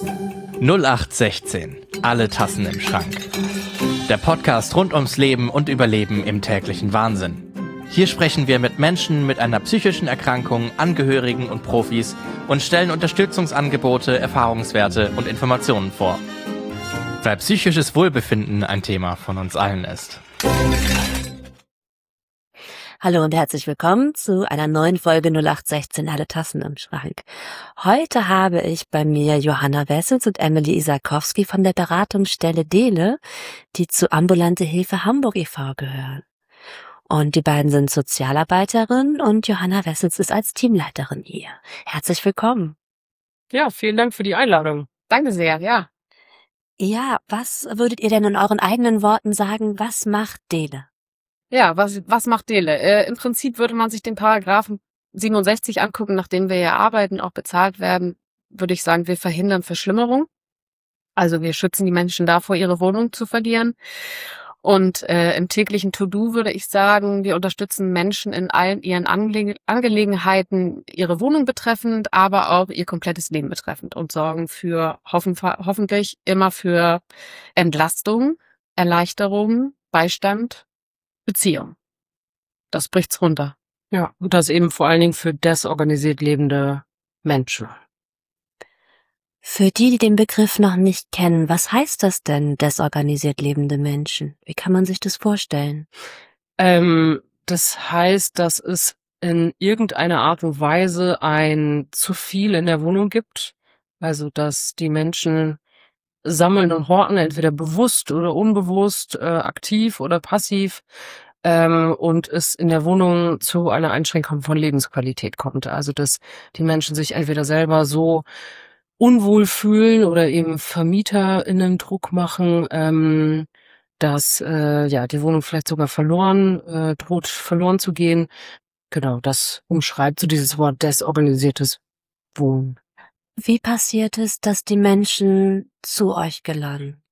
0816. Alle Tassen im Schrank. Der Podcast rund ums Leben und Überleben im täglichen Wahnsinn. Hier sprechen wir mit Menschen mit einer psychischen Erkrankung, Angehörigen und Profis und stellen Unterstützungsangebote, Erfahrungswerte und Informationen vor. Weil psychisches Wohlbefinden ein Thema von uns allen ist. Hallo und herzlich willkommen zu einer neuen Folge 0816 Alle Tassen im Schrank. Heute habe ich bei mir Johanna Wessels und Emily Isakowski von der Beratungsstelle Dele, die zu Ambulante Hilfe Hamburg e.V. gehören. Und die beiden sind Sozialarbeiterin und Johanna Wessels ist als Teamleiterin hier. Herzlich willkommen. Ja, vielen Dank für die Einladung. Danke sehr, ja. Ja, was würdet ihr denn in euren eigenen Worten sagen, was macht Dele? Ja, was macht Dele? Im Prinzip würde man sich den Paragraphen 67 angucken, nachdem wir ja arbeiten, auch bezahlt werden, würde ich sagen, wir verhindern Verschlimmerung. Also wir schützen die Menschen davor, ihre Wohnung zu verlieren. Und im täglichen To-Do würde ich sagen, wir unterstützen Menschen in allen ihren Angelegenheiten, ihre Wohnung betreffend, aber auch ihr komplettes Leben betreffend und sorgen für hoffentlich immer für Entlastung, Erleichterung, Beistand, Beziehung. Das bricht's runter. Ja, und das eben vor allen Dingen für desorganisiert lebende Menschen. Für die den Begriff noch nicht kennen, was heißt das denn, desorganisiert lebende Menschen? Wie kann man sich das vorstellen? Das heißt, dass es in irgendeiner Art und Weise ein zu viel in der Wohnung gibt. Also, dass die Menschen sammeln und horten, entweder bewusst oder unbewusst, aktiv oder passiv, und es in der Wohnung zu einer Einschränkung von Lebensqualität kommt. Also, dass die Menschen sich entweder selber so unwohl fühlen oder eben VermieterInnen Druck machen, dass die Wohnung vielleicht sogar droht verloren zu gehen. Genau, das umschreibt so dieses Wort desorganisiertes Wohnen. Wie passiert es, dass die Menschen zu euch gelangen?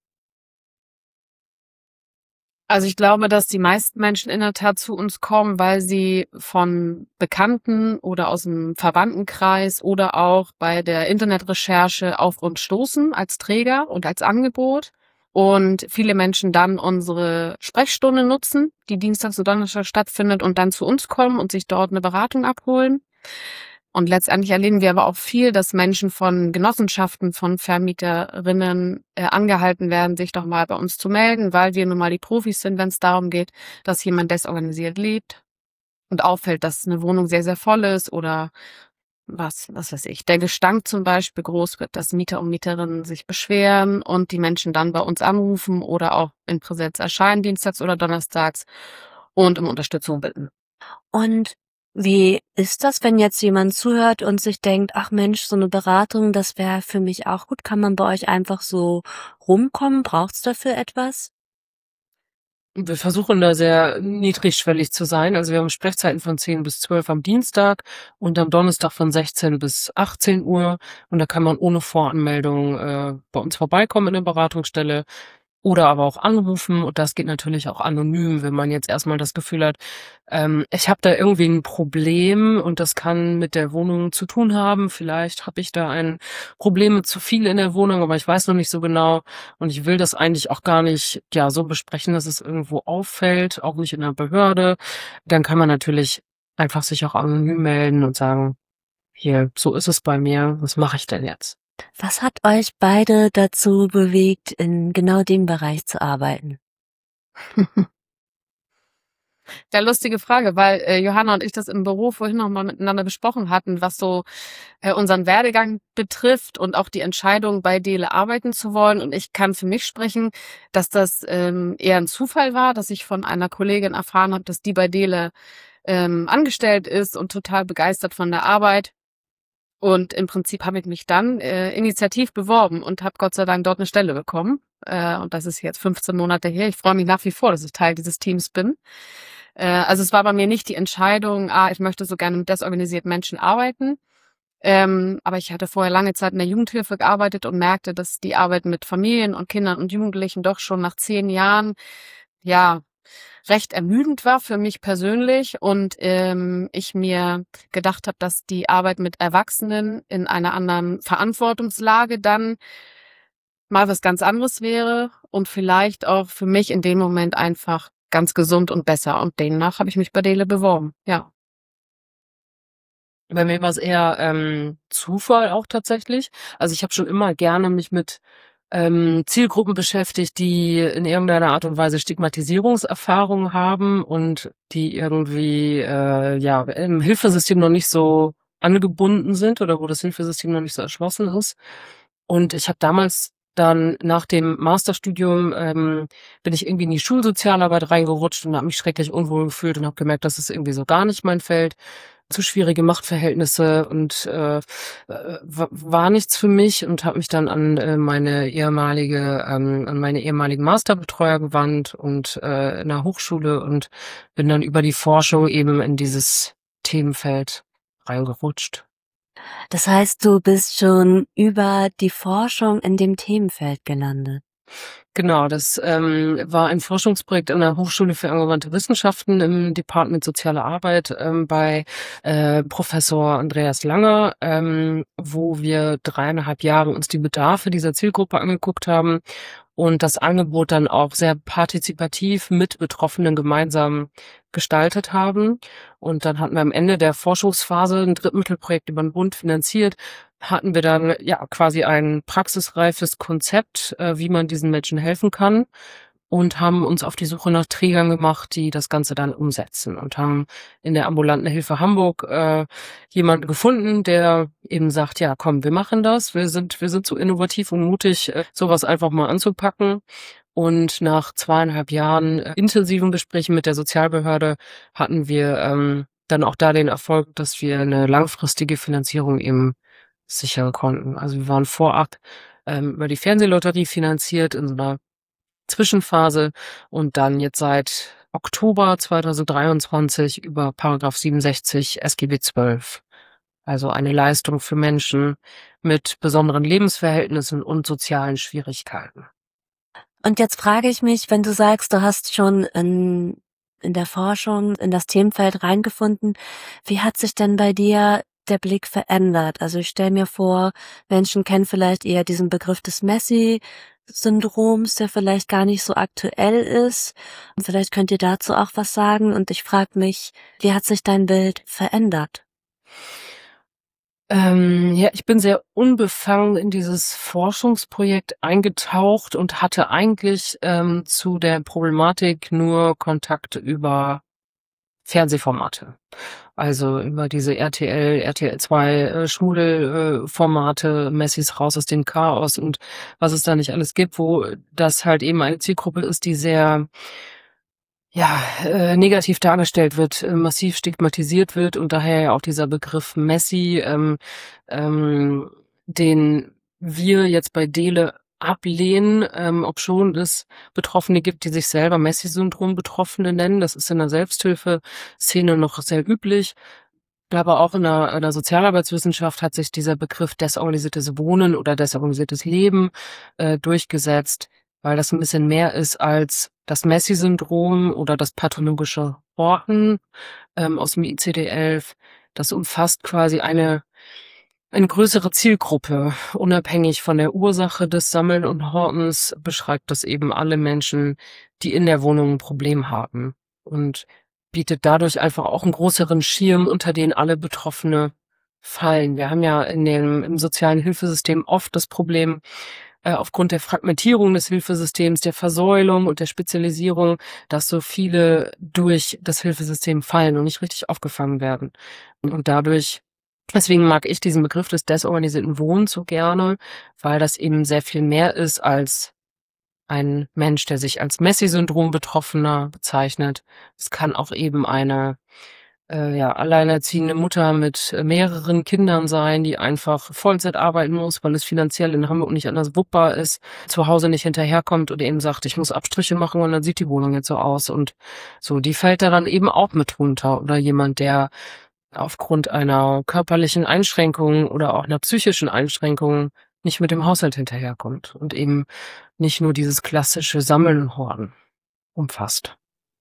Also ich glaube, dass die meisten Menschen in der Tat zu uns kommen, weil sie von Bekannten oder aus dem Verwandtenkreis oder auch bei der Internetrecherche auf uns stoßen als Träger und als Angebot. Und viele Menschen dann unsere Sprechstunde nutzen, die dienstags und donnerstags stattfindet und dann zu uns kommen und sich dort eine Beratung abholen. Und letztendlich erleben wir aber auch viel, dass Menschen von Genossenschaften, von Vermieterinnen angehalten werden, sich doch mal bei uns zu melden, weil wir nun mal die Profis sind, wenn es darum geht, dass jemand desorganisiert lebt und auffällt, dass eine Wohnung sehr, sehr voll ist oder was weiß ich, der Gestank zum Beispiel groß wird, dass Mieter und Mieterinnen sich beschweren und die Menschen dann bei uns anrufen oder auch in Präsenz erscheinen, dienstags oder donnerstags und um Unterstützung bitten. Und wie ist das, wenn jetzt jemand zuhört und sich denkt, ach Mensch, so eine Beratung, das wäre für mich auch gut. Kann man bei euch einfach so rumkommen? Braucht's dafür etwas? Wir versuchen da sehr niedrigschwellig zu sein. Also wir haben Sprechzeiten von 10 bis 12 am Dienstag und am Donnerstag von 16 bis 18 Uhr. Und da kann man ohne Voranmeldung bei uns vorbeikommen in der Beratungsstelle oder aber auch anrufen. Und das geht natürlich auch anonym, wenn man jetzt erstmal das Gefühl hat, ich habe da irgendwie ein Problem und das kann mit der Wohnung zu tun haben. Vielleicht habe ich da ein Problem mit zu viel in der Wohnung, aber ich weiß noch nicht so genau. Und ich will das eigentlich auch gar nicht so besprechen, dass es irgendwo auffällt, auch nicht in der Behörde. Dann kann man natürlich einfach sich auch anonym melden und sagen, hier, so ist es bei mir, was mache ich denn jetzt? Was hat euch beide dazu bewegt, in genau dem Bereich zu arbeiten? Ja, lustige Frage, weil Johanna und ich das im Büro vorhin noch mal miteinander besprochen hatten, was so unseren Werdegang betrifft und auch die Entscheidung, bei Dele arbeiten zu wollen. Und ich kann für mich sprechen, dass das eher ein Zufall war, dass ich von einer Kollegin erfahren habe, dass die bei Dele angestellt ist und total begeistert von der Arbeit. Und im Prinzip habe ich mich dann initiativ beworben und habe Gott sei Dank dort eine Stelle bekommen. Und das ist jetzt 15 Monate her. Ich freue mich nach wie vor, dass ich Teil dieses Teams bin. Also es war bei mir nicht die Entscheidung, ich möchte so gerne mit desorganisierten Menschen arbeiten. Aber ich hatte vorher lange Zeit in der Jugendhilfe gearbeitet und merkte, dass die Arbeit mit Familien und Kindern und Jugendlichen doch schon nach 10 Jahren recht ermüdend war für mich persönlich und ich mir gedacht habe, dass die Arbeit mit Erwachsenen in einer anderen Verantwortungslage dann mal was ganz anderes wäre und vielleicht auch für mich in dem Moment einfach ganz gesund und besser. Und demnach habe ich mich bei Dele beworben, ja. Bei mir war es eher Zufall auch tatsächlich. Also ich habe schon immer gerne mich mit Zielgruppen beschäftigt, die in irgendeiner Art und Weise Stigmatisierungserfahrungen haben und die irgendwie im Hilfesystem noch nicht so angebunden sind oder wo das Hilfesystem noch nicht so erschlossen ist. Und ich habe damals dann nach dem Masterstudium bin ich irgendwie in die Schulsozialarbeit reingerutscht und habe mich schrecklich unwohl gefühlt und habe gemerkt, das ist irgendwie so gar nicht mein Feld. Zu schwierige Machtverhältnisse und war nichts für mich und habe mich dann an meine ehemaligen Masterbetreuer gewandt und in der Hochschule und bin dann über die Forschung eben in dieses Themenfeld reingerutscht. Das heißt, du bist schon über die Forschung in dem Themenfeld gelandet. Genau, das war ein Forschungsprojekt an der Hochschule für angewandte Wissenschaften im Department Soziale Arbeit bei Professor Andreas Langer, wo wir 3,5 Jahre uns die Bedarfe dieser Zielgruppe angeguckt haben und das Angebot dann auch sehr partizipativ mit Betroffenen gemeinsam gestaltet haben. Und dann hatten wir am Ende der Forschungsphase ein Drittmittelprojekt über den Bund finanziert, hatten wir dann quasi ein praxisreifes Konzept, wie man diesen Menschen helfen kann und haben uns auf die Suche nach Trägern gemacht, die das Ganze dann umsetzen und haben in der ambulanten Hilfe Hamburg jemanden gefunden, der eben sagt, ja komm, wir machen das, wir sind so innovativ und mutig, sowas einfach mal anzupacken. Und nach 2,5 Jahren intensiven Gesprächen mit der Sozialbehörde hatten wir dann auch da den Erfolg, dass wir eine langfristige Finanzierung eben sichern konnten. Also wir waren vorab über die Fernsehlotterie finanziert in so einer Zwischenphase und dann jetzt seit Oktober 2023 über Paragraph 67 SGB XII. Also eine Leistung für Menschen mit besonderen Lebensverhältnissen und sozialen Schwierigkeiten. Und jetzt frage ich mich, wenn du sagst, du hast schon in der Forschung in das Themenfeld reingefunden, wie hat sich denn bei dir der Blick verändert? Also ich stelle mir vor, Menschen kennen vielleicht eher diesen Begriff des Messi-Syndroms, der vielleicht gar nicht so aktuell ist. Und vielleicht könnt ihr dazu auch was sagen. Und ich frage mich, wie hat sich dein Bild verändert? Ich bin sehr unbefangen in dieses Forschungsprojekt eingetaucht und hatte eigentlich zu der Problematik nur Kontakt über Fernsehformate. Also über diese RTL 2 Schmudelformate, Messis raus aus dem Chaos und was es da nicht alles gibt, wo das halt eben eine Zielgruppe ist, die sehr negativ dargestellt wird, massiv stigmatisiert wird und daher ja auch dieser Begriff Messi, den wir jetzt bei Dele ablehnen, obschon es Betroffene gibt, die sich selber Messi-Syndrom-Betroffene nennen. Das ist in der Selbsthilfeszene noch sehr üblich. Aber auch in der Sozialarbeitswissenschaft hat sich dieser Begriff desorganisiertes Wohnen oder desorganisiertes Leben durchgesetzt, weil das ein bisschen mehr ist als das Messi-Syndrom oder das pathologische Horten aus dem ICD-11. Das umfasst quasi eine größere Zielgruppe. Unabhängig von der Ursache des Sammeln und Hortens beschreibt das eben alle Menschen, die in der Wohnung ein Problem haben und bietet dadurch einfach auch einen größeren Schirm, unter den alle Betroffene fallen. Wir haben ja im sozialen Hilfesystem oft das Problem, aufgrund der Fragmentierung des Hilfesystems, der Versäulung und der Spezialisierung, dass so viele durch das Hilfesystem fallen und nicht richtig aufgefangen werden. Und deswegen mag ich diesen Begriff des desorganisierten Wohnens so gerne, weil das eben sehr viel mehr ist als ein Mensch, der sich als Messi-Syndrom-Betroffener bezeichnet. Es kann auch eben eine alleinerziehende Mutter mit mehreren Kindern sein, die einfach Vollzeit arbeiten muss, weil es finanziell in Hamburg nicht anders wuppbar ist, zu Hause nicht hinterherkommt und eben sagt, ich muss Abstriche machen und dann sieht die Wohnung jetzt so aus und so, die fällt da dann eben auch mit runter. Oder jemand, der aufgrund einer körperlichen Einschränkung oder auch einer psychischen Einschränkung nicht mit dem Haushalt hinterherkommt und eben nicht nur dieses klassische Sammeln und Horten umfasst.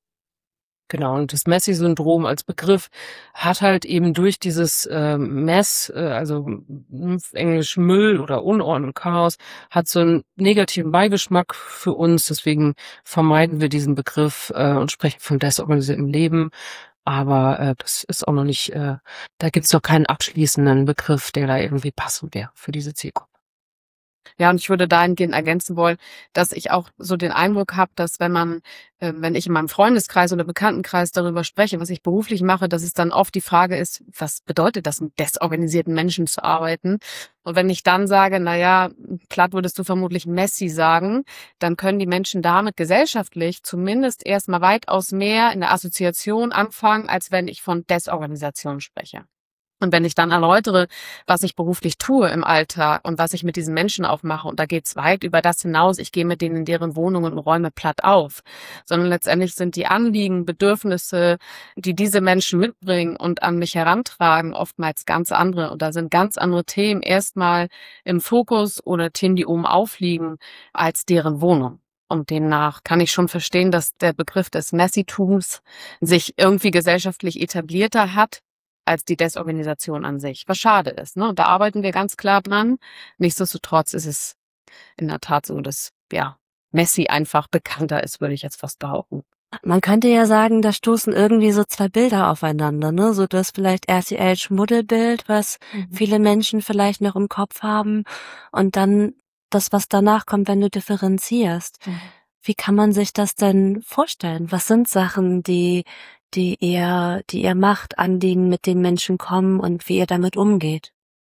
Genau, und das Messi-Syndrom als Begriff hat halt eben durch dieses Mess, also Englisch Müll oder Unordnung, Chaos, hat so einen negativen Beigeschmack für uns. Deswegen vermeiden wir diesen Begriff und sprechen von desorganisiertem Leben. Aber das ist auch noch nicht, da gibt's noch keinen abschließenden Begriff, der da irgendwie passend wäre für diese Zielgruppe. Ja, und ich würde dahingehend ergänzen wollen, dass ich auch so den Eindruck habe, dass wenn ich in meinem Freundeskreis oder Bekanntenkreis darüber spreche, was ich beruflich mache, dass es dann oft die Frage ist, was bedeutet das, mit desorganisierten Menschen zu arbeiten? Und wenn ich dann sage, na ja, platt würdest du vermutlich Messi sagen, dann können die Menschen damit gesellschaftlich zumindest erstmal weitaus mehr in der Assoziation anfangen, als wenn ich von Desorganisation spreche. Und wenn ich dann erläutere, was ich beruflich tue im Alltag und was ich mit diesen Menschen auch mache, und da geht's weit über das hinaus, ich gehe mit denen in deren Wohnungen und räume platt auf, sondern letztendlich sind die Anliegen, Bedürfnisse, die diese Menschen mitbringen und an mich herantragen, oftmals ganz andere. Und da sind ganz andere Themen erstmal im Fokus oder Themen, die oben aufliegen, als deren Wohnung. Und demnach kann ich schon verstehen, dass der Begriff des Messitums sich irgendwie gesellschaftlich etablierter hat als die Desorganisation an sich, was schade ist. Ne? Und da arbeiten wir ganz klar dran. Nichtsdestotrotz ist es in der Tat so, dass Messi einfach bekannter ist, würde ich jetzt fast behaupten. Man könnte ja sagen, da stoßen irgendwie so zwei Bilder aufeinander, ne? So das vielleicht RTL-Schmuddelbild, was viele Menschen vielleicht noch im Kopf haben, und dann das, was danach kommt, wenn du differenzierst. Wie kann man sich das denn vorstellen? Was sind Sachen, die ihr macht, Anliegen, mit denen Menschen kommen, und wie ihr damit umgeht?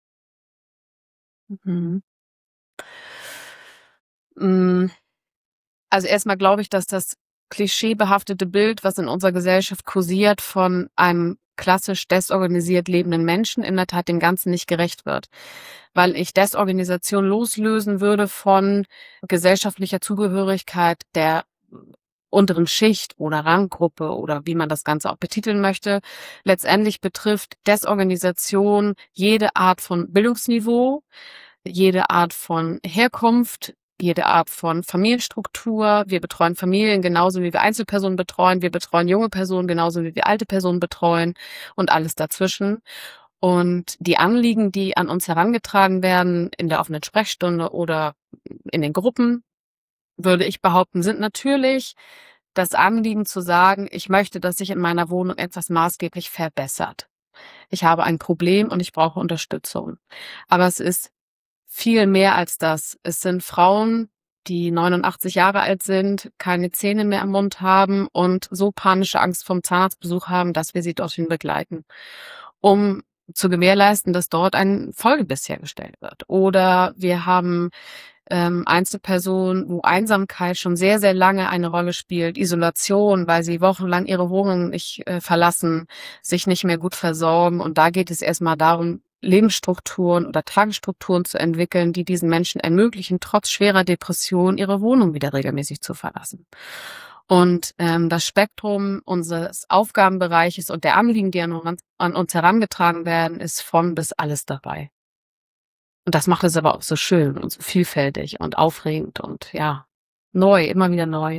Also erstmal glaube ich, dass das klischeebehaftete Bild, was in unserer Gesellschaft kursiert, von einem klassisch desorganisiert lebenden Menschen in der Tat dem Ganzen nicht gerecht wird. Weil ich Desorganisation loslösen würde von gesellschaftlicher Zugehörigkeit der unteren Schicht oder Ranggruppe oder wie man das Ganze auch betiteln möchte. Letztendlich betrifft Desorganisation jede Art von Bildungsniveau, jede Art von Herkunft, jede Art von Familienstruktur. Wir betreuen Familien genauso, wie wir Einzelpersonen betreuen. Wir betreuen junge Personen genauso, wie wir alte Personen betreuen und alles dazwischen. Und die Anliegen, die an uns herangetragen werden in der offenen Sprechstunde oder in den Gruppen, würde ich behaupten, sind natürlich das Anliegen zu sagen, ich möchte, dass sich in meiner Wohnung etwas maßgeblich verbessert. Ich habe ein Problem und ich brauche Unterstützung. Aber es ist viel mehr als das. Es sind Frauen, die 89 Jahre alt sind, keine Zähne mehr im Mund haben und so panische Angst vom Zahnarztbesuch haben, dass wir sie dorthin begleiten, um zu gewährleisten, dass dort ein Folgebiss hergestellt wird. Oder wir haben Einzelpersonen, wo Einsamkeit schon sehr, sehr lange eine Rolle spielt, Isolation, weil sie wochenlang ihre Wohnung nicht verlassen, sich nicht mehr gut versorgen. Und da geht es erstmal darum, Lebensstrukturen oder Tagesstrukturen zu entwickeln, die diesen Menschen ermöglichen, trotz schwerer Depression ihre Wohnung wieder regelmäßig zu verlassen. Und das Spektrum unseres Aufgabenbereiches und der Anliegen, die an uns herangetragen werden, ist von bis alles dabei. Und das macht es aber auch so schön und so vielfältig und aufregend und ja, neu, immer wieder neu.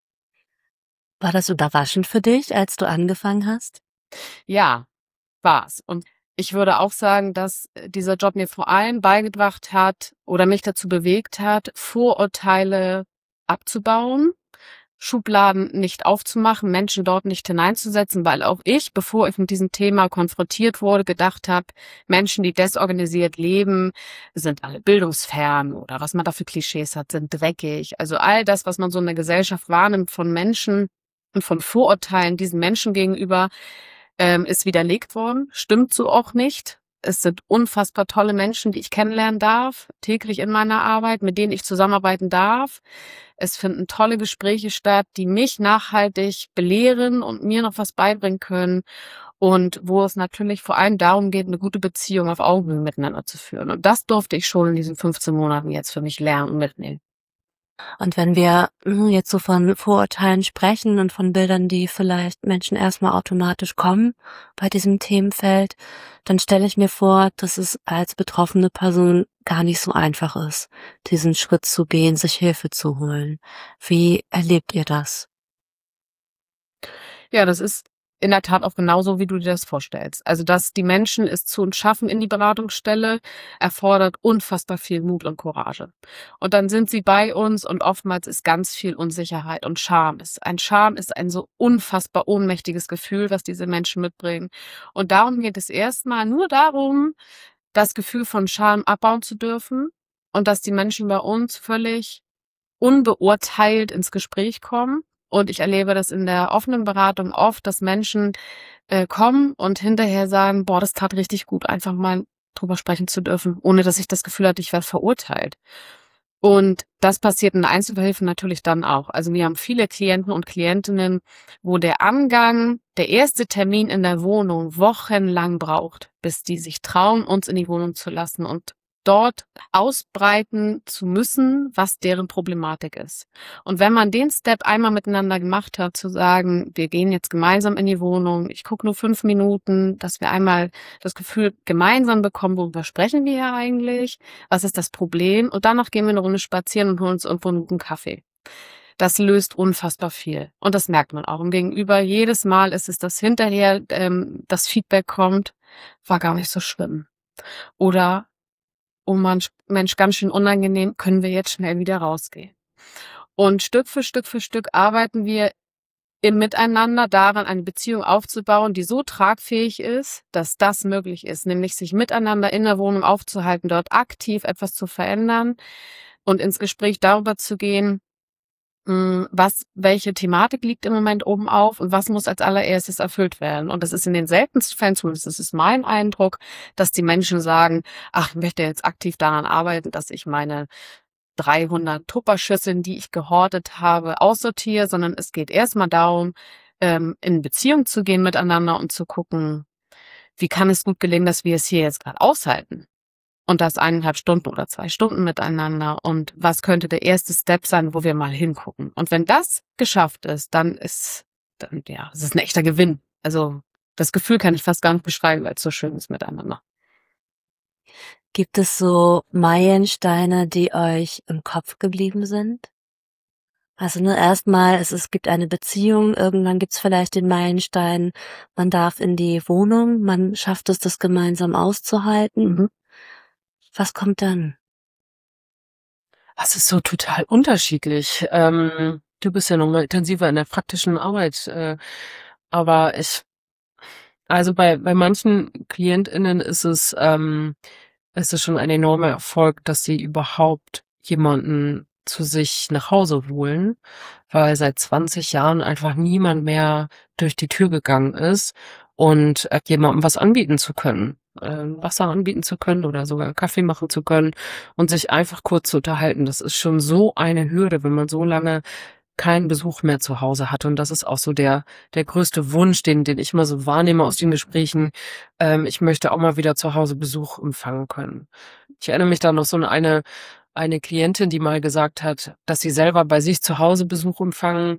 War das überraschend für dich, als du angefangen hast? Ja, war's. Und ich würde auch sagen, dass dieser Job mir vor allem beigebracht hat oder mich dazu bewegt hat, Vorurteile abzubauen, Schubladen nicht aufzumachen, Menschen dort nicht hineinzusetzen, weil auch ich, bevor ich mit diesem Thema konfrontiert wurde, gedacht habe, Menschen, die desorganisiert leben, sind alle bildungsfern oder was man da für Klischees hat, sind dreckig. Also all das, was man so in der Gesellschaft wahrnimmt von Menschen und von Vorurteilen diesen Menschen gegenüber, ist widerlegt worden, stimmt so auch nicht. Es sind unfassbar tolle Menschen, die ich kennenlernen darf, täglich in meiner Arbeit, mit denen ich zusammenarbeiten darf. Es finden tolle Gespräche statt, die mich nachhaltig belehren und mir noch was beibringen können. Und wo es natürlich vor allem darum geht, eine gute Beziehung auf Augenhöhe miteinander zu führen. Und das durfte ich schon in diesen 15 Monaten jetzt für mich lernen und mitnehmen. Und wenn wir jetzt so von Vorurteilen sprechen und von Bildern, die vielleicht Menschen erstmal automatisch kommen bei diesem Themenfeld, dann stelle ich mir vor, dass es als betroffene Person gar nicht so einfach ist, diesen Schritt zu gehen, sich Hilfe zu holen. Wie erlebt ihr das? Ja, das ist in der Tat auch genauso, wie du dir das vorstellst. Also, dass die Menschen es zu uns schaffen in die Beratungsstelle, erfordert unfassbar viel Mut und Courage. Und dann sind sie bei uns und oftmals ist ganz viel Unsicherheit und Scham. Scham ist ein so unfassbar ohnmächtiges Gefühl, was diese Menschen mitbringen. Und darum geht es erstmal nur darum, das Gefühl von Scham abbauen zu dürfen und dass die Menschen bei uns völlig unbeurteilt ins Gespräch kommen. Und ich erlebe das in der offenen Beratung oft, dass Menschen kommen und hinterher sagen, boah, das tat richtig gut, einfach mal drüber sprechen zu dürfen, ohne dass ich das Gefühl hatte, ich werde verurteilt. Und das passiert in der Einzelhilfe natürlich dann auch. Also wir haben viele Klienten und Klientinnen, wo der Angang, der erste Termin in der Wohnung wochenlang braucht, bis die sich trauen, uns in die Wohnung zu lassen und dort ausbreiten zu müssen, was deren Problematik ist. Und wenn man den Step einmal miteinander gemacht hat, zu sagen, wir gehen jetzt gemeinsam in die Wohnung, ich gucke nur 5 Minuten, dass wir einmal das Gefühl gemeinsam bekommen, worüber sprechen wir hier eigentlich, was ist das Problem, und danach gehen wir eine Runde spazieren und holen uns irgendwo einen guten Kaffee. Das löst unfassbar viel. Und das merkt man auch. Und gegenüber jedes Mal ist es, dass hinterher das Feedback kommt, war gar nicht so schlimm. Oder oh Mensch, ganz schön unangenehm, können wir jetzt schnell wieder rausgehen. Und Stück für Stück arbeiten wir im Miteinander daran, eine Beziehung aufzubauen, die so tragfähig ist, dass das möglich ist, nämlich sich miteinander in der Wohnung aufzuhalten, dort aktiv etwas zu verändern und ins Gespräch darüber zu gehen, welche Thematik liegt im Moment oben auf und was muss als allererstes erfüllt werden. Und das ist in den seltensten Fällen, zumindest das ist mein Eindruck, dass die Menschen sagen, ach, ich möchte jetzt aktiv daran arbeiten, dass ich meine 300 Tupperschüsseln, die ich gehortet habe, aussortiere, sondern es geht erstmal darum, in Beziehung zu gehen miteinander und zu gucken, wie kann es gut gelingen, dass wir es hier jetzt gerade aushalten. Und das 1,5 Stunden oder 2 Stunden miteinander. Und was könnte der erste Step sein, wo wir mal hingucken? Und wenn das geschafft ist, es ist ein echter Gewinn. Also das Gefühl kann ich fast gar nicht beschreiben, weil es so schön ist miteinander. Gibt es so Meilensteine, die euch im Kopf geblieben sind? Also erstmal, es gibt eine Beziehung, irgendwann gibt's vielleicht den Meilenstein, man darf in die Wohnung, man schafft es, das gemeinsam auszuhalten. Mhm. Was kommt dann? Das ist so total unterschiedlich. Du bist ja noch mal intensiver in der praktischen Arbeit, aber also bei manchen KlientInnen ist es schon ein enormer Erfolg, dass sie überhaupt jemanden zu sich nach Hause holen, weil seit 20 Jahren einfach niemand mehr durch die Tür gegangen ist und jemandem was anbieten zu können. Wasser anbieten zu können oder sogar Kaffee machen zu können und sich einfach kurz zu unterhalten. Das ist schon so eine Hürde, wenn man so lange keinen Besuch mehr zu Hause hat. Und das ist auch so der größte Wunsch, den ich immer so wahrnehme aus den Gesprächen. Ich möchte auch mal wieder zu Hause Besuch empfangen können. Ich erinnere mich da noch so an eine Klientin, die mal gesagt hat, dass sie selber bei sich zu Hause Besuch empfangen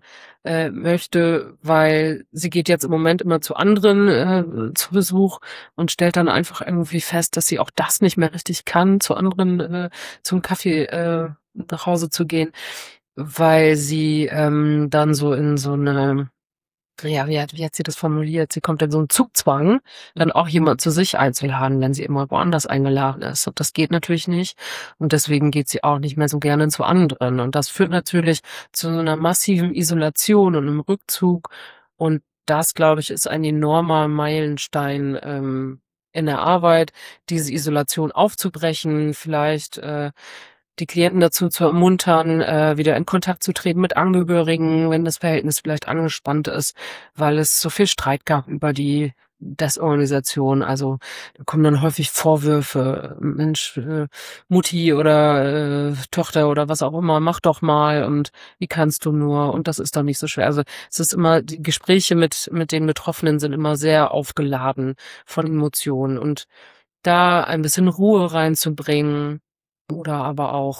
möchte, weil sie geht jetzt im Moment immer zu anderen zu Besuch und stellt dann einfach irgendwie fest, dass sie auch das nicht mehr richtig kann, zu anderen zum Kaffee nach Hause zu gehen, weil sie dann so in so eine, ja, wie hat sie das formuliert? Sie kommt in so einen Zugzwang, dann auch jemand zu sich einzuladen, wenn sie immer woanders eingeladen ist. Und das geht natürlich nicht. Und deswegen geht sie auch nicht mehr so gerne zu anderen. Und das führt natürlich zu so einer massiven Isolation und einem Rückzug. Und das, glaube ich, ist ein enormer Meilenstein in der Arbeit, diese Isolation aufzubrechen, vielleicht die Klienten dazu zu ermuntern, wieder in Kontakt zu treten mit Angehörigen, wenn das Verhältnis vielleicht angespannt ist, weil es so viel Streit gab über die Desorganisation. Also da kommen dann häufig Vorwürfe, Mensch, Mutti oder Tochter oder was auch immer, mach doch mal und wie kannst du nur und das ist doch nicht so schwer. Also es ist immer, die Gespräche mit den Betroffenen sind immer sehr aufgeladen von Emotionen und da ein bisschen Ruhe reinzubringen, oder aber auch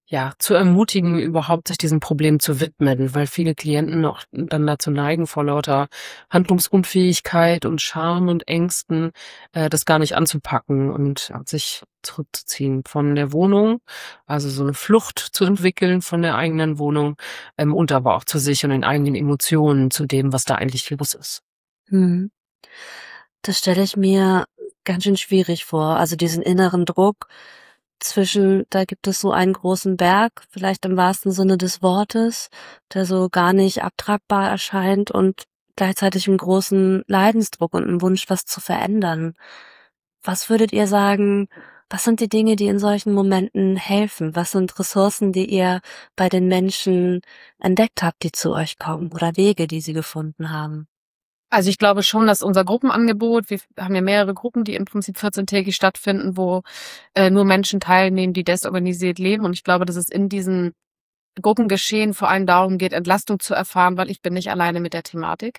zu ermutigen, überhaupt sich diesem Problem zu widmen, weil viele Klienten auch dann dazu neigen, vor lauter Handlungsunfähigkeit und Scham und Ängsten, das gar nicht anzupacken und sich zurückzuziehen von der Wohnung, also so eine Flucht zu entwickeln von der eigenen Wohnung, und aber auch zu sich und den eigenen Emotionen, zu dem, was da eigentlich los ist. Hm. Das stelle ich mir ganz schön schwierig vor. Also diesen inneren Druck da gibt es so einen großen Berg, vielleicht im wahrsten Sinne des Wortes, der so gar nicht abtragbar erscheint und gleichzeitig einen großen Leidensdruck und einen Wunsch, was zu verändern. Was würdet ihr sagen, was sind die Dinge, die in solchen Momenten helfen? Was sind Ressourcen, die ihr bei den Menschen entdeckt habt, die zu euch kommen oder Wege, die sie gefunden haben? Also ich glaube schon, dass unser Gruppenangebot, wir haben ja mehrere Gruppen, die im Prinzip 14-tägig stattfinden, wo nur Menschen teilnehmen, die desorganisiert leben. Und ich glaube, dass es in diesen Gruppengeschehen vor allem darum geht, Entlastung zu erfahren, weil ich bin nicht alleine mit der Thematik.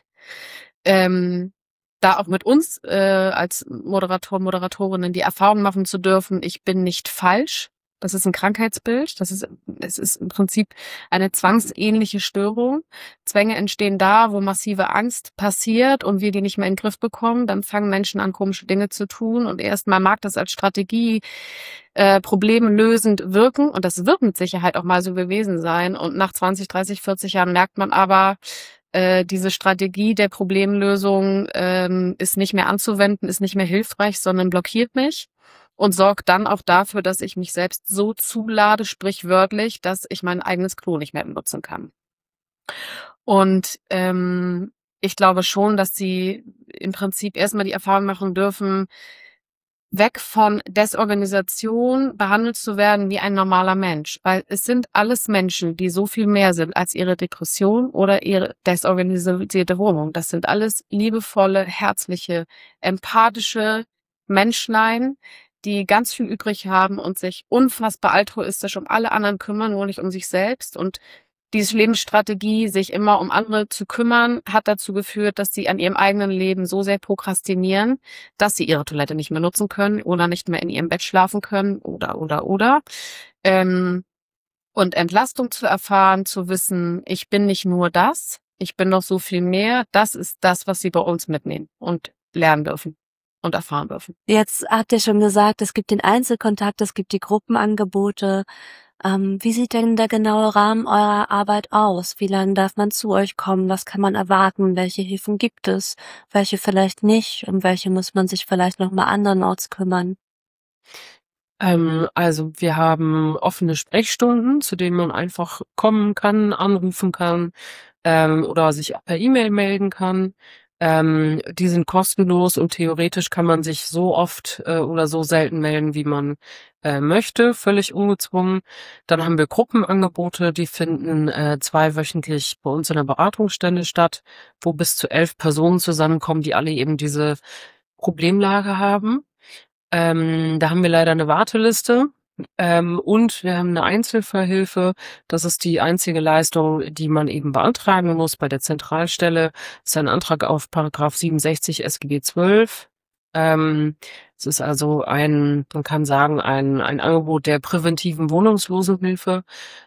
Da auch mit uns als Moderatorinnen die Erfahrung machen zu dürfen, ich bin nicht falsch. Das ist ein Krankheitsbild. Es ist im Prinzip eine zwangsähnliche Störung. Zwänge entstehen da, wo massive Angst passiert und wir die nicht mehr in den Griff bekommen. Dann fangen Menschen an, komische Dinge zu tun. Und erstmal mag das als Strategie problemlösend wirken. Und das wird mit Sicherheit auch mal so gewesen sein. Und nach 20, 30, 40 Jahren merkt man aber, diese Strategie der Problemlösung ist nicht mehr anzuwenden, ist nicht mehr hilfreich, sondern blockiert mich. Und sorgt dann auch dafür, dass ich mich selbst so zulade, sprichwörtlich, dass ich mein eigenes Klo nicht mehr benutzen kann. Und ich glaube schon, dass sie im Prinzip erstmal die Erfahrung machen dürfen, weg von Desorganisation behandelt zu werden wie ein normaler Mensch. Weil es sind alles Menschen, die so viel mehr sind als ihre Depression oder ihre desorganisierte Wohnung. Das sind alles liebevolle, herzliche, empathische Menschlein, die ganz viel übrig haben und sich unfassbar altruistisch um alle anderen kümmern, nur nicht um sich selbst. Und diese Lebensstrategie, sich immer um andere zu kümmern, hat dazu geführt, dass sie an ihrem eigenen Leben so sehr prokrastinieren, dass sie ihre Toilette nicht mehr nutzen können oder nicht mehr in ihrem Bett schlafen können oder. Und Entlastung zu erfahren, zu wissen, ich bin nicht nur das, ich bin noch so viel mehr, das ist das, was sie bei uns mitnehmen und lernen dürfen und erfahren dürfen. Jetzt habt ihr schon gesagt, es gibt den Einzelkontakt, es gibt die Gruppenangebote. Wie sieht denn der genaue Rahmen eurer Arbeit aus? Wie lange darf man zu euch kommen? Was kann man erwarten? Welche Hilfen gibt es? Welche vielleicht nicht? Um welche muss man sich vielleicht noch mal andernorts kümmern? Also wir haben offene Sprechstunden, zu denen man einfach kommen kann, anrufen kann, oder sich auch per E-Mail melden kann. Die sind kostenlos und theoretisch kann man sich so oft oder so selten melden, wie man möchte, völlig ungezwungen. Dann haben wir Gruppenangebote, die finden zweiwöchentlich bei uns in der Beratungsstelle statt, wo bis zu 11 Personen zusammenkommen, die alle eben diese Problemlage haben. Da haben wir leider eine Warteliste. Und wir haben eine Einzelfallhilfe. Das ist die einzige Leistung, die man eben beantragen muss bei der Zentralstelle. Das ist ein Antrag auf Paragraph 67 SGB 12. Es ist also man kann sagen, ein Angebot der präventiven Wohnungslosenhilfe.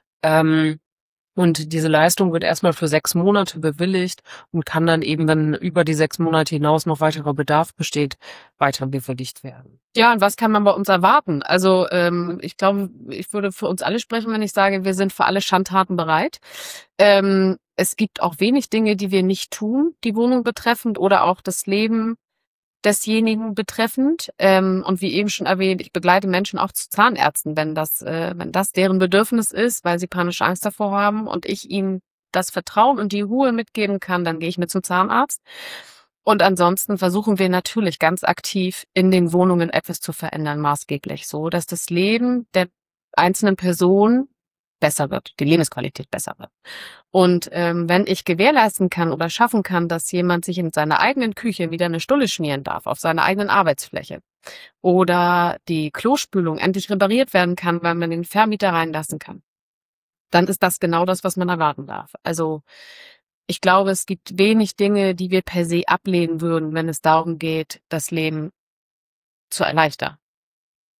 Und diese Leistung wird erstmal für 6 Monate bewilligt und kann dann eben, wenn über die 6 Monate hinaus noch weiterer Bedarf besteht, weiter bewilligt werden. Ja, und was kann man bei uns erwarten? Also ich glaube, ich würde für uns alle sprechen, wenn ich sage, wir sind für alle Schandtaten bereit. Es gibt auch wenig Dinge, die wir nicht tun, die Wohnung betreffend oder auch das Leben desjenigen betreffend. Und wie eben schon erwähnt, ich begleite Menschen auch zu Zahnärzten, wenn das deren Bedürfnis ist, weil sie panische Angst davor haben und ich ihnen das Vertrauen und die Ruhe mitgeben kann, dann gehe ich mit zum Zahnarzt. Und ansonsten versuchen wir natürlich ganz aktiv in den Wohnungen etwas zu verändern, maßgeblich, so dass das Leben der einzelnen Person besser wird, die Lebensqualität besser wird. Und wenn ich gewährleisten kann oder schaffen kann, dass jemand sich in seiner eigenen Küche wieder eine Stulle schmieren darf, auf seiner eigenen Arbeitsfläche, oder die Klospülung endlich repariert werden kann, weil man den Vermieter reinlassen kann, dann ist das genau das, was man erwarten darf. Also ich glaube, es gibt wenig Dinge, die wir per se ablehnen würden, wenn es darum geht, das Leben zu erleichtern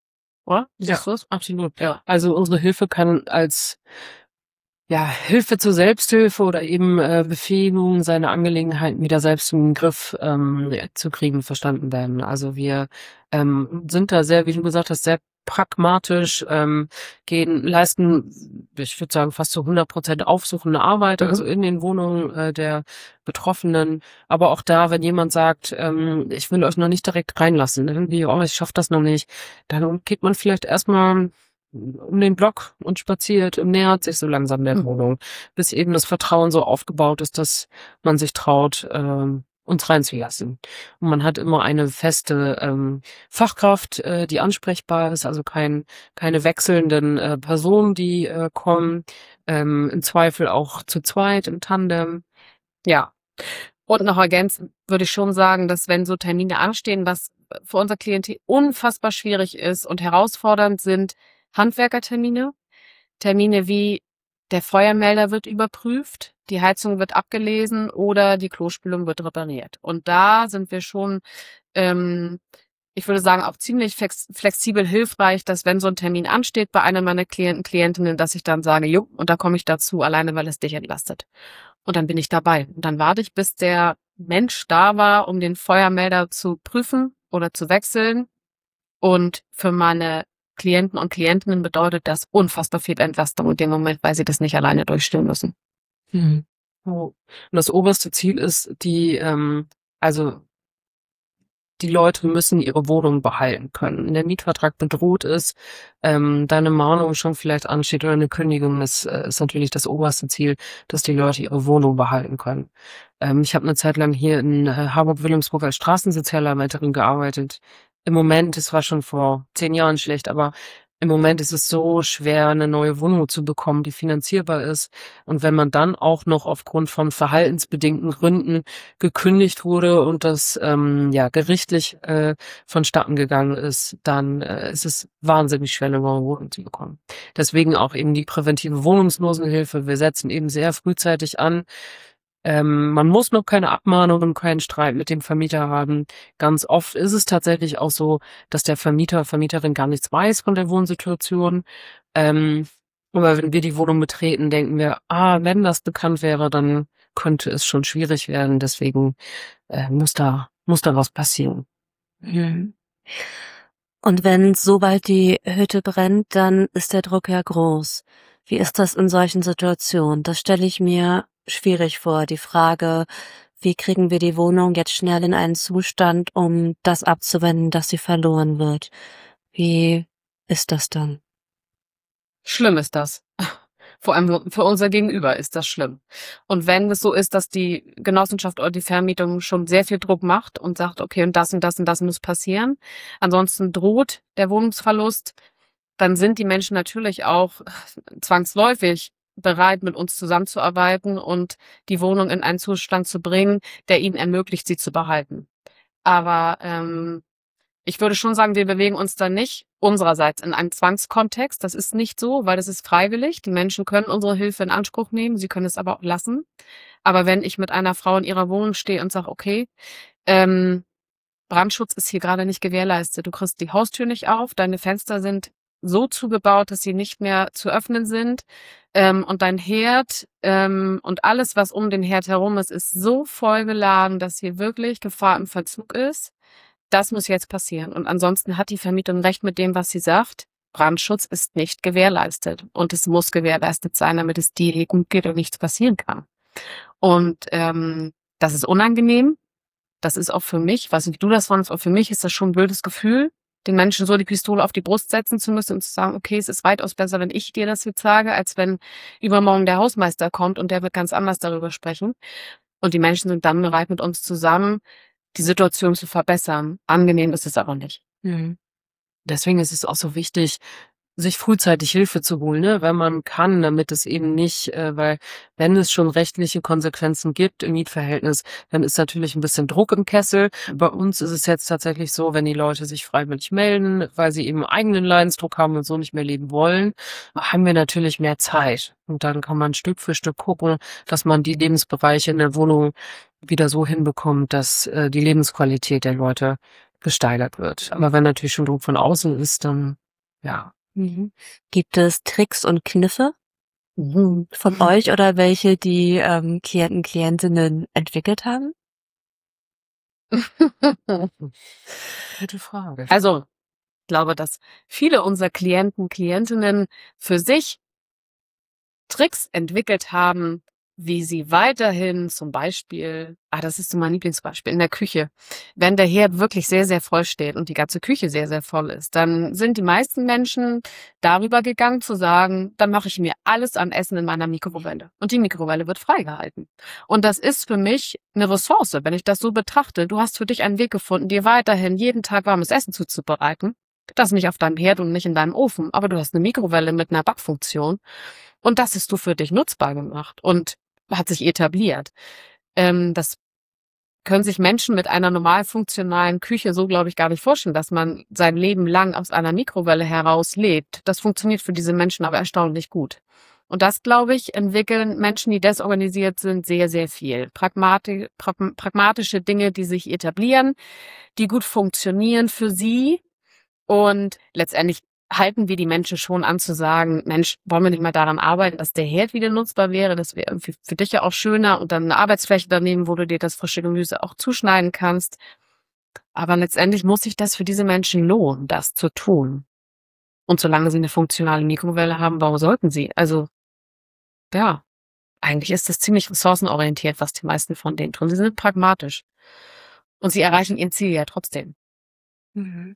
oder? Ja, Siehst du es? absolut. Ja. Also unsere Hilfe kann als Hilfe zur Selbsthilfe oder eben Befähigung, seine Angelegenheiten wieder selbst im Griff zu kriegen, verstanden werden. Also wir sind da sehr, wie du gesagt hast, sehr pragmatisch, leisten, ich würde sagen, fast zu 100% aufsuchende Arbeit, also in den Wohnungen der Betroffenen. Aber auch da, wenn jemand sagt, ich will euch noch nicht direkt reinlassen, irgendwie, ich schaffe das noch nicht, dann geht man vielleicht erstmal um den Block und spaziert und nähert sich so langsam der Wohnung, bis eben das Vertrauen so aufgebaut ist, dass man sich traut, uns reinzulassen. Und man hat immer eine feste Fachkraft, die ansprechbar ist, also keine wechselnden Personen, die kommen, im Zweifel auch zu zweit im Tandem. Ja. Und noch ergänzend würde ich schon sagen, dass wenn so Termine anstehen, was für unser Klientel unfassbar schwierig ist und herausfordernd sind, Handwerkertermine, Termine wie der Feuermelder wird überprüft, die Heizung wird abgelesen oder die Klospülung wird repariert. Und da sind wir schon, ich würde sagen, auch ziemlich flexibel hilfreich, dass wenn so ein Termin ansteht bei einer meiner Klientinnen, dass ich dann sage, jo, und da komme ich dazu, alleine weil es dich entlastet. Und dann bin ich dabei. Und dann warte ich, bis der Mensch da war, um den Feuermelder zu prüfen oder zu wechseln. Und für meine Klienten und Klientinnen bedeutet das unfassbar viel Entlastung in dem Moment, weil sie das nicht alleine durchstehen müssen. Mhm. Und das oberste Ziel ist, die Leute müssen ihre Wohnung behalten können. Wenn der Mietvertrag bedroht ist, da eine Mahnung schon vielleicht ansteht oder eine Kündigung, ist natürlich das oberste Ziel, dass die Leute ihre Wohnung behalten können. Ich habe eine Zeit lang hier in Harburg-Wilhelmsburg als Straßensozialarbeiterin gearbeitet. Im Moment, es war schon vor 10 Jahren schlecht, aber im Moment ist es so schwer, eine neue Wohnung zu bekommen, die finanzierbar ist. Und wenn man dann auch noch aufgrund von verhaltensbedingten Gründen gekündigt wurde und das gerichtlich vonstatten gegangen ist, dann ist es wahnsinnig schwer, eine neue Wohnung zu bekommen. Deswegen auch eben die präventive Wohnungslosenhilfe. Wir setzen eben sehr frühzeitig an. Man muss noch keine Abmahnung und keinen Streit mit dem Vermieter haben. Ganz oft ist es tatsächlich auch so, dass der Vermieterin gar nichts weiß von der Wohnsituation. Aber wenn wir die Wohnung betreten, denken wir, wenn das bekannt wäre, dann könnte es schon schwierig werden. Deswegen muss da was passieren. Mhm. Und wenn sobald die Hütte brennt, dann ist der Druck ja groß. Wie ist das in solchen Situationen? Das stelle ich mir schwierig vor. Die Frage, wie kriegen wir die Wohnung jetzt schnell in einen Zustand, um das abzuwenden, dass sie verloren wird? Wie ist das dann? Schlimm ist das. Vor allem für unser Gegenüber ist das schlimm. Und wenn es so ist, dass die Genossenschaft oder die Vermietung schon sehr viel Druck macht und sagt, okay, und das und das und das muss passieren, ansonsten droht der Wohnungsverlust, dann sind die Menschen natürlich auch zwangsläufig bereit, mit uns zusammenzuarbeiten und die Wohnung in einen Zustand zu bringen, der ihnen ermöglicht, sie zu behalten. Aber ich würde schon sagen, wir bewegen uns da nicht unsererseits in einem Zwangskontext. Das ist nicht so, weil das ist freiwillig. Die Menschen können unsere Hilfe in Anspruch nehmen, sie können es aber auch lassen. Aber wenn ich mit einer Frau in ihrer Wohnung stehe und sage, okay, Brandschutz ist hier gerade nicht gewährleistet, du kriegst die Haustür nicht auf, deine Fenster sind so zugebaut, dass sie nicht mehr zu öffnen sind, und dein Herd und alles, was um den Herd herum ist, ist so vollgeladen, dass hier wirklich Gefahr im Verzug ist. Das muss jetzt passieren. Und ansonsten hat die Vermietung recht mit dem, was sie sagt. Brandschutz ist nicht gewährleistet. Und es muss gewährleistet sein, damit es dir gut geht und nichts passieren kann. Und das ist unangenehm. Das ist auch für mich, weiß nicht, wie du das fandest, auch für mich ist das schon ein blödes Gefühl, den Menschen so die Pistole auf die Brust setzen zu müssen und zu sagen, okay, es ist weitaus besser, wenn ich dir das jetzt sage, als wenn übermorgen der Hausmeister kommt und der wird ganz anders darüber sprechen. Und die Menschen sind dann bereit, mit uns zusammen die Situation zu verbessern. Angenehm ist es aber nicht. Mhm. Deswegen ist es auch so wichtig, sich frühzeitig Hilfe zu holen, ne, wenn man kann, damit es eben nicht, weil wenn es schon rechtliche Konsequenzen gibt im Mietverhältnis, dann ist natürlich ein bisschen Druck im Kessel. Bei uns ist es jetzt tatsächlich so, wenn die Leute sich freiwillig melden, weil sie eben eigenen Leidensdruck haben und so nicht mehr leben wollen, haben wir natürlich mehr Zeit. Und dann kann man Stück für Stück gucken, dass man die Lebensbereiche in der Wohnung wieder so hinbekommt, dass die Lebensqualität der Leute gesteigert wird. Aber wenn natürlich schon Druck von außen ist, dann Ja. Mhm. Gibt es Tricks und Kniffe von euch oder welche die Klienten, Klientinnen entwickelt haben? Gute Frage. Also, ich glaube, dass viele unserer Klienten, Klientinnen für sich Tricks entwickelt haben, wie sie weiterhin zum Beispiel, das ist so mein Lieblingsbeispiel, in der Küche. Wenn der Herd wirklich sehr, sehr voll steht und die ganze Küche sehr, sehr voll ist, dann sind die meisten Menschen darüber gegangen zu sagen, dann mache ich mir alles an Essen in meiner Mikrowelle. Und die Mikrowelle wird freigehalten. Und das ist für mich eine Ressource, wenn ich das so betrachte. Du hast für dich einen Weg gefunden, dir weiterhin jeden Tag warmes Essen zuzubereiten. Das nicht auf deinem Herd und nicht in deinem Ofen, aber du hast eine Mikrowelle mit einer Backfunktion. Und das hast du für dich nutzbar gemacht und hat sich etabliert. Das können sich Menschen mit einer normal funktionalen Küche so, glaube ich, gar nicht vorstellen, dass man sein Leben lang aus einer Mikrowelle heraus lebt. Das funktioniert für diese Menschen aber erstaunlich gut. Und das, glaube ich, entwickeln Menschen, die desorganisiert sind, sehr, sehr viel. Pragmatische Dinge, die sich etablieren, die gut funktionieren für sie. Und letztendlich halten wir die Menschen schon an zu sagen, Mensch, wollen wir nicht mal daran arbeiten, dass der Herd wieder nutzbar wäre? Das wäre irgendwie für dich ja auch schöner und dann eine Arbeitsfläche daneben, wo du dir das frische Gemüse auch zuschneiden kannst. Aber letztendlich muss sich das für diese Menschen lohnen, das zu tun. Und solange sie eine funktionale Mikrowelle haben, warum sollten sie? Also, ja, eigentlich ist das ziemlich ressourcenorientiert, was die meisten von denen tun. Sie sind pragmatisch. Und sie erreichen ihr Ziel ja trotzdem. Mhm.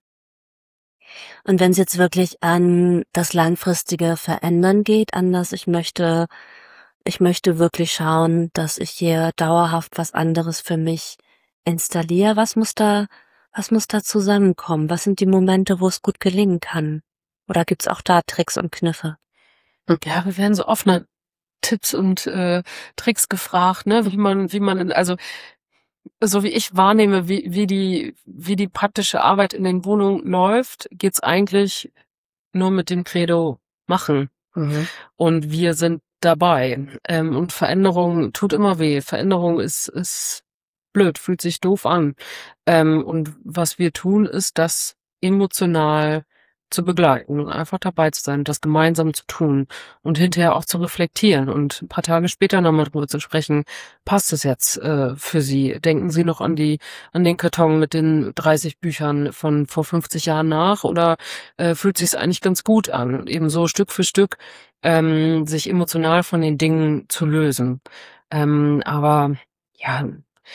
Und wenn es jetzt wirklich an das langfristige Verändern geht, an das ich möchte wirklich schauen, dass ich hier dauerhaft was anderes für mich installiere, was muss da zusammenkommen? Was sind die Momente, wo es gut gelingen kann? Oder gibt's auch da Tricks und Kniffe? Ja, wir werden so oft nach Tipps und Tricks gefragt, ne, wie man, also so wie ich wahrnehme, wie die praktische Arbeit in den Wohnungen läuft, geht's eigentlich nur mit dem Credo machen. Und wir sind dabei. Und Veränderung tut immer weh. Veränderung ist blöd, fühlt sich doof an. Und was wir tun, ist, das emotional zu begleiten und einfach dabei zu sein, das gemeinsam zu tun und hinterher auch zu reflektieren und ein paar Tage später nochmal drüber zu sprechen, passt es jetzt für Sie? Denken Sie noch an den Karton mit den 30 Büchern von vor 50 Jahren nach oder fühlt sich eigentlich ganz gut an? Und eben so Stück für Stück sich emotional von den Dingen zu lösen. Aber ja,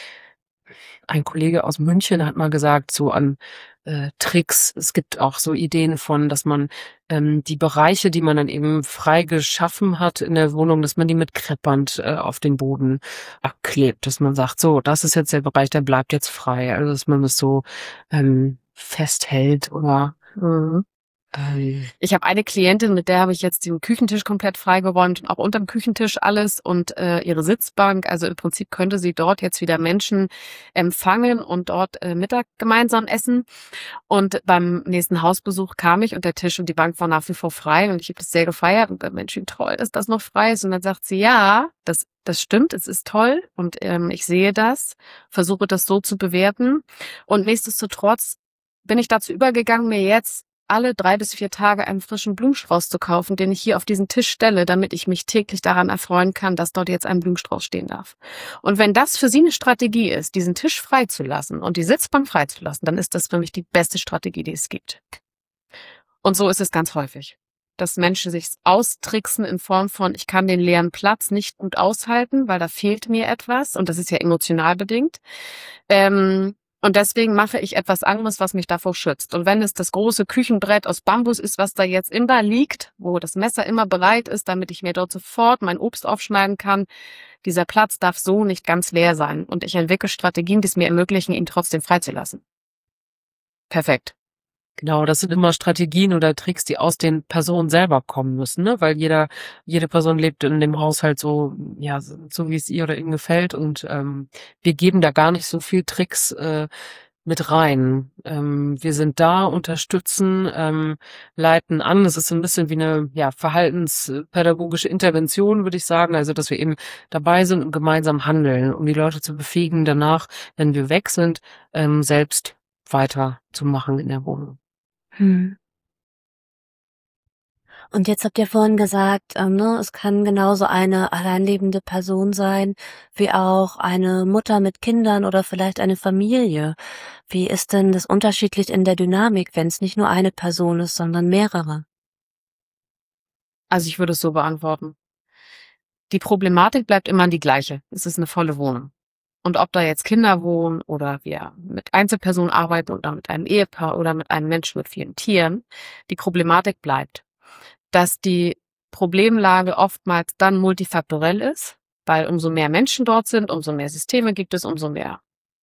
ein Kollege aus München hat mal gesagt, so an Tricks, es gibt auch so Ideen von, dass man die Bereiche, die man dann eben frei geschaffen hat in der Wohnung, dass man die mit Kreppband auf den Boden abklebt, dass man sagt, so, das ist jetzt der Bereich, der bleibt jetzt frei. Also dass man das so festhält oder Ich habe eine Klientin, mit der habe ich jetzt den Küchentisch komplett freigeräumt und auch unterm Küchentisch alles und ihre Sitzbank. Also im Prinzip könnte sie dort jetzt wieder Menschen empfangen und dort Mittag gemeinsam essen. Und beim nächsten Hausbesuch kam ich und der Tisch und die Bank war nach wie vor frei und ich habe das sehr gefeiert und Mensch, wie toll, dass das noch frei ist. Und dann sagt sie, ja, das stimmt, es ist toll und ich sehe das, versuche das so zu bewerten. Und nichtsdestotrotz bin ich dazu übergegangen, mir jetzt alle 3 bis 4 Tage einen frischen Blumenstrauß zu kaufen, den ich hier auf diesen Tisch stelle, damit ich mich täglich daran erfreuen kann, dass dort jetzt ein Blumenstrauß stehen darf. Und wenn das für sie eine Strategie ist, diesen Tisch freizulassen und die Sitzbank freizulassen, dann ist das für mich die beste Strategie, die es gibt. Und so ist es ganz häufig, dass Menschen sich austricksen in Form von, ich kann den leeren Platz nicht gut aushalten, weil da fehlt mir etwas und das ist ja emotional bedingt. Und deswegen mache ich etwas anderes, was mich davor schützt. Und wenn es das große Küchenbrett aus Bambus ist, was da jetzt immer liegt, wo das Messer immer bereit ist, damit ich mir dort sofort mein Obst aufschneiden kann, dieser Platz darf so nicht ganz leer sein. Und ich entwickle Strategien, die es mir ermöglichen, ihn trotzdem freizulassen. Perfekt. Genau, das sind immer Strategien oder Tricks, die aus den Personen selber kommen müssen, ne? Weil jede Person lebt in dem Haushalt so, ja, so wie es ihr oder ihm gefällt und wir geben da gar nicht so viel Tricks mit rein. Wir sind da, unterstützen, leiten an. Es ist so ein bisschen wie eine verhaltenspädagogische Intervention, würde ich sagen. Also, dass wir eben dabei sind und gemeinsam handeln, um die Leute zu befähigen, danach, wenn wir weg sind, selbst weiter zu machen in der Wohnung. Und jetzt habt ihr vorhin gesagt, ne, es kann genauso eine alleinlebende Person sein, wie auch eine Mutter mit Kindern oder vielleicht eine Familie. Wie ist denn das unterschiedlich in der Dynamik, wenn es nicht nur eine Person ist, sondern mehrere? Also ich würde es so beantworten. Die Problematik bleibt immer die gleiche. Es ist eine volle Wohnung. Und ob da jetzt Kinder wohnen oder wir mit Einzelpersonen arbeiten oder mit einem Ehepaar oder mit einem Menschen mit vielen Tieren, die Problematik bleibt. Dass die Problemlage oftmals dann multifaktorell ist, weil umso mehr Menschen dort sind, umso mehr Systeme gibt es, umso mehr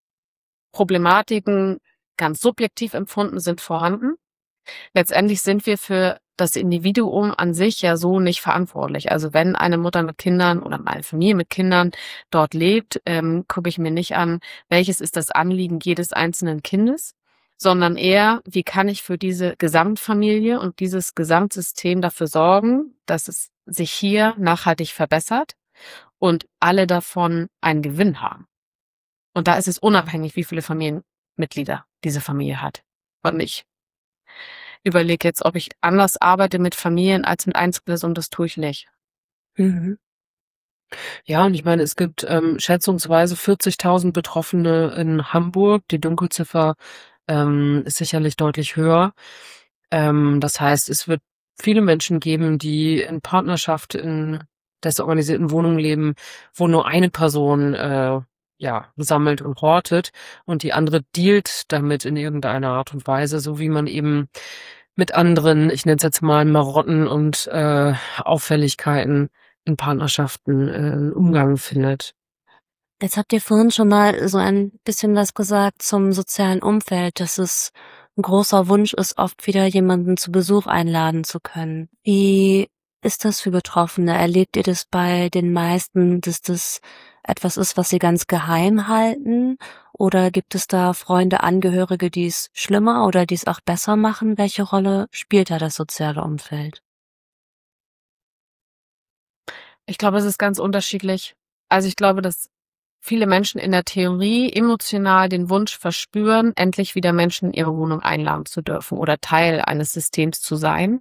Problematiken ganz subjektiv empfunden sind vorhanden. Letztendlich sind wir für das Individuum an sich ja so nicht verantwortlich. Also wenn eine Mutter mit Kindern oder eine Familie mit Kindern dort lebt, gucke ich mir nicht an, welches ist das Anliegen jedes einzelnen Kindes, sondern eher, wie kann ich für diese Gesamtfamilie und dieses Gesamtsystem dafür sorgen, dass es sich hier nachhaltig verbessert und alle davon einen Gewinn haben. Und da ist es unabhängig, wie viele Familienmitglieder diese Familie hat. Und ich überlege jetzt, ob ich anders arbeite mit Familien als mit Einzelpersonen, das tue ich nicht. Mhm. Ja, und ich meine, es gibt schätzungsweise 40.000 Betroffene in Hamburg. Die Dunkelziffer ist sicherlich deutlich höher. Das heißt, es wird viele Menschen geben, die in Partnerschaft in desorganisierten Wohnungen leben, wo nur eine Person sammelt und hortet und die andere dealt damit in irgendeiner Art und Weise, so wie man eben mit anderen, ich nenne es jetzt mal Marotten und Auffälligkeiten in Partnerschaften Umgang findet. Jetzt habt ihr vorhin schon mal so ein bisschen was gesagt zum sozialen Umfeld, dass es ein großer Wunsch ist, oft wieder jemanden zu Besuch einladen zu können. Wie ist das für Betroffene? Erlebt ihr das bei den meisten, dass das etwas ist, was sie ganz geheim halten? Oder gibt es da Freunde, Angehörige, die es schlimmer oder die es auch besser machen? Welche Rolle spielt da das soziale Umfeld? Ich glaube, es ist ganz unterschiedlich. Also ich glaube, dass viele Menschen in der Theorie emotional den Wunsch verspüren, endlich wieder Menschen in ihre Wohnung einladen zu dürfen oder Teil eines Systems zu sein.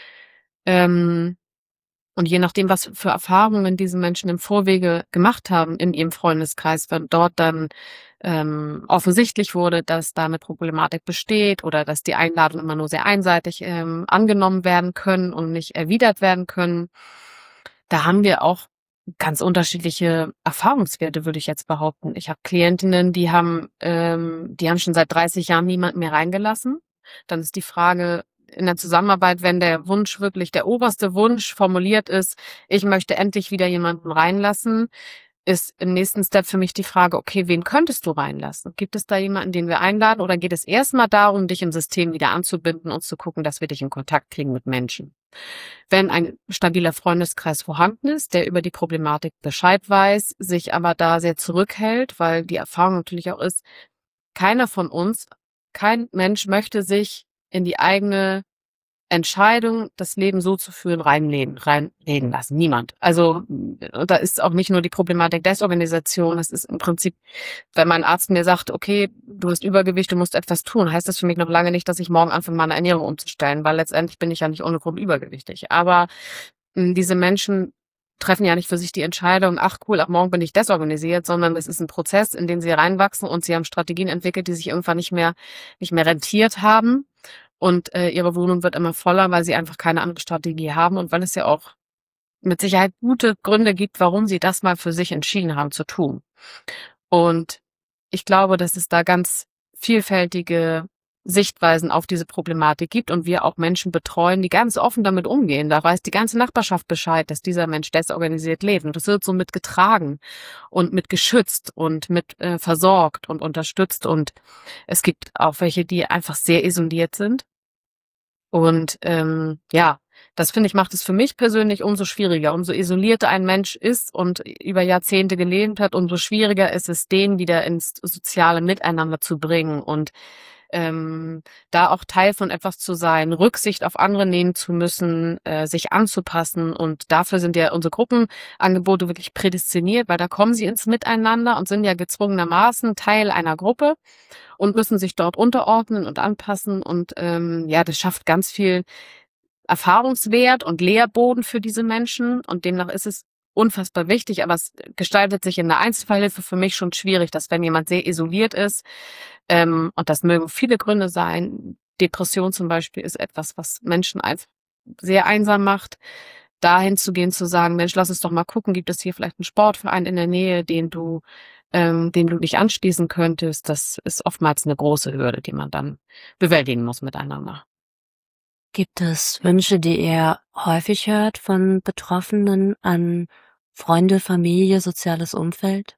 Und je nachdem, was für Erfahrungen diese Menschen im Vorwege gemacht haben in ihrem Freundeskreis, wenn dort dann offensichtlich wurde, dass da eine Problematik besteht oder dass die Einladungen immer nur sehr einseitig angenommen werden können und nicht erwidert werden können, da haben wir auch ganz unterschiedliche Erfahrungswerte, würde ich jetzt behaupten. Ich habe Klientinnen, die haben schon seit 30 Jahren niemanden mehr reingelassen. Dann ist die Frage in der Zusammenarbeit, wenn der Wunsch wirklich der oberste Wunsch formuliert ist, ich möchte endlich wieder jemanden reinlassen, ist im nächsten Step für mich die Frage, okay, wen könntest du reinlassen? Gibt es da jemanden, den wir einladen, oder geht es erstmal darum, dich im System wieder anzubinden und zu gucken, dass wir dich in Kontakt kriegen mit Menschen? Wenn ein stabiler Freundeskreis vorhanden ist, der über die Problematik Bescheid weiß, sich aber da sehr zurückhält, weil die Erfahrung natürlich auch ist, keiner von uns, kein Mensch möchte sich in die eigene Entscheidung, das Leben so zu führen, reinreden lassen. Niemand. Also da ist auch nicht nur die Problematik Desorganisation, das ist im Prinzip, wenn mein Arzt mir sagt, okay, du hast Übergewicht, du musst etwas tun, heißt das für mich noch lange nicht, dass ich morgen anfange, meine Ernährung umzustellen, weil letztendlich bin ich ja nicht ohne Grund übergewichtig. Aber diese Menschen treffen ja nicht für sich die Entscheidung, ach cool, ab morgen bin ich desorganisiert, sondern es ist ein Prozess, in den sie reinwachsen und sie haben Strategien entwickelt, die sich irgendwann nicht mehr rentiert haben. Und ihre Wohnung wird immer voller, weil sie einfach keine andere Strategie haben und weil es ja auch mit Sicherheit gute Gründe gibt, warum sie das mal für sich entschieden haben zu tun. Und ich glaube, dass es da ganz vielfältige Sichtweisen auf diese Problematik gibt und wir auch Menschen betreuen, die ganz offen damit umgehen. Da weiß die ganze Nachbarschaft Bescheid, dass dieser Mensch desorganisiert lebt. Und das wird so mit getragen und mit geschützt und mit versorgt und unterstützt. Und es gibt auch welche, die einfach sehr isoliert sind. Und das finde ich, macht es für mich persönlich umso schwieriger. Umso isolierter ein Mensch ist und über Jahrzehnte gelebt hat, umso schwieriger ist es, den wieder ins soziale Miteinander zu bringen und da auch Teil von etwas zu sein, Rücksicht auf andere nehmen zu müssen, sich anzupassen. Und dafür sind ja unsere Gruppenangebote wirklich prädestiniert, weil da kommen sie ins Miteinander und sind ja gezwungenermaßen Teil einer Gruppe und müssen sich dort unterordnen und anpassen. Und das schafft ganz viel Erfahrungswert und Lehrboden für diese Menschen und demnach ist es unfassbar wichtig, aber es gestaltet sich in der Einzelfallhilfe für mich schon schwierig, dass wenn jemand sehr isoliert ist, und das mögen viele Gründe sein, Depression zum Beispiel ist etwas, was Menschen einfach sehr einsam macht, dahin zu gehen, zu sagen, Mensch, lass uns doch mal gucken, gibt es hier vielleicht einen Sportverein in der Nähe, dem du dich anschließen könntest, das ist oftmals eine große Hürde, die man dann bewältigen muss miteinander. Gibt es Wünsche, die ihr häufig hört von Betroffenen an Freunde, Familie, soziales Umfeld?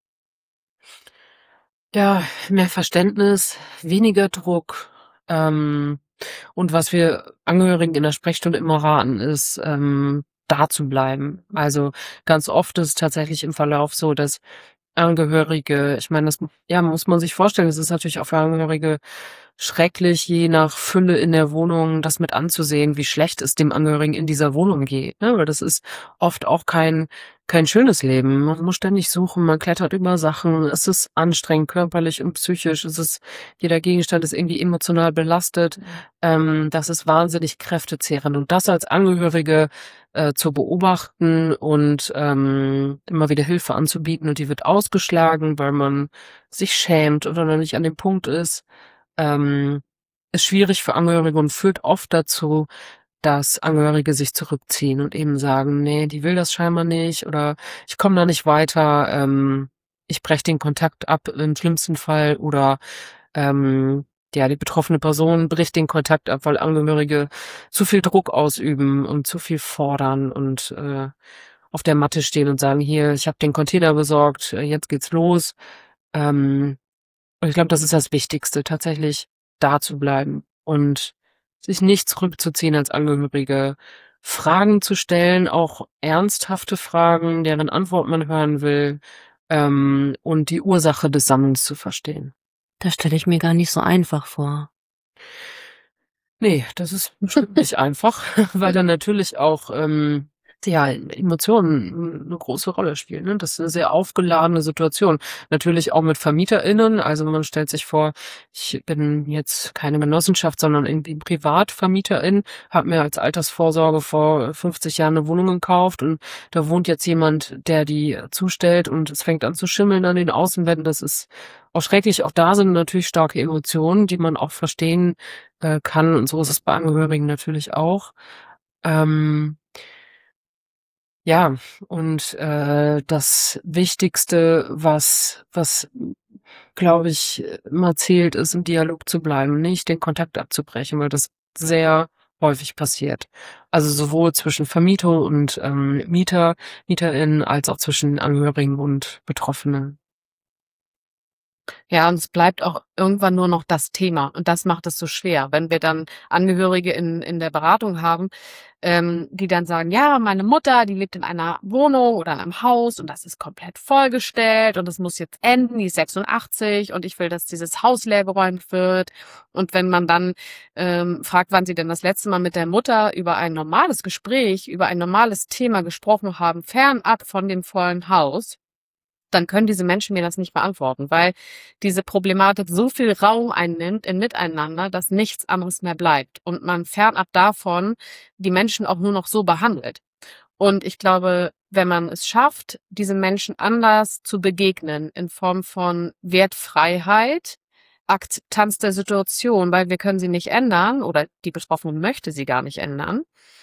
Ja, mehr Verständnis, weniger Druck. Und was wir Angehörigen in der Sprechstunde immer raten, ist, da zu bleiben. Also ganz oft ist es tatsächlich im Verlauf so, dass Angehörige, ich meine, das muss man sich vorstellen, es ist natürlich auch für Angehörige schrecklich, je nach Fülle in der Wohnung das mit anzusehen, wie schlecht es dem Angehörigen in dieser Wohnung geht, ne? Weil das ist oft auch kein schönes Leben. Man muss ständig suchen, man klettert über Sachen, es ist anstrengend, körperlich und psychisch. Jeder Gegenstand ist irgendwie emotional belastet. Das ist wahnsinnig kräftezehrend. Und das als Angehörige zu beobachten und immer wieder Hilfe anzubieten und die wird ausgeschlagen, weil man sich schämt oder noch nicht an dem Punkt ist ist schwierig für Angehörige und führt oft dazu, dass Angehörige sich zurückziehen und eben sagen: „Nee, die will das scheinbar nicht" oder „Ich komme da nicht weiter, ich breche den Kontakt ab im schlimmsten Fall" oder, die betroffene Person bricht den Kontakt ab, weil Angehörige zu viel Druck ausüben und zu viel fordern und, auf der Matte stehen und sagen: „Hier, ich habe den Container besorgt, jetzt geht's los." Ähm und ich glaube, das ist das Wichtigste, tatsächlich da zu bleiben und sich nicht zurückzuziehen als Angehörige, Fragen zu stellen, auch ernsthafte Fragen, deren Antwort man hören will, und die Ursache des Sammelns zu verstehen. Das stelle ich mir gar nicht so einfach vor. Ne, das ist bestimmt nicht einfach, weil dann natürlich auch, Emotionen 'ne große Rolle spielen, ne? Das ist 'ne sehr aufgeladene Situation. Natürlich auch mit VermieterInnen, also man stellt sich vor, ich bin jetzt keine Genossenschaft, sondern irgendwie Privatvermieterin, habe mir als Altersvorsorge vor 50 Jahren 'ne Wohnung gekauft und da wohnt jetzt jemand, der die zustellt und es fängt an zu schimmeln an den Außenwänden. Das ist auch schrecklich. Auch da sind natürlich starke Emotionen, die man auch verstehen, kann und so ist es bei Angehörigen natürlich auch. Ähm Ja, und, das Wichtigste, was, glaube ich, immer zählt, ist, im Dialog zu bleiben, nicht den Kontakt abzubrechen, weil das sehr häufig passiert. Also, sowohl zwischen Vermieter und, MieterInnen als auch zwischen Angehörigen und Betroffenen. Ja, und es bleibt auch irgendwann nur noch das Thema und das macht es so schwer, wenn wir dann Angehörige in der Beratung haben, die dann sagen: „Ja, meine Mutter, die lebt in einer Wohnung oder in einem Haus und das ist komplett vollgestellt und das muss jetzt enden, die ist 86 und ich will, dass dieses Haus leergeräumt wird." Und wenn man dann, fragt, wann sie denn das letzte Mal mit der Mutter über ein normales Gespräch, über ein normales Thema gesprochen haben, fernab von dem vollen Haus, dann können diese Menschen mir das nicht beantworten, weil diese Problematik so viel Raum einnimmt im Miteinander, dass nichts anderes mehr bleibt und man fernab davon die Menschen auch nur noch so behandelt. Und ich glaube, wenn man es schafft, diesen Menschen anders zu begegnen in Form von Wertfreiheit, Akzeptanz der Situation, weil wir können sie nicht ändern oder die Betroffene möchte sie gar nicht ändern,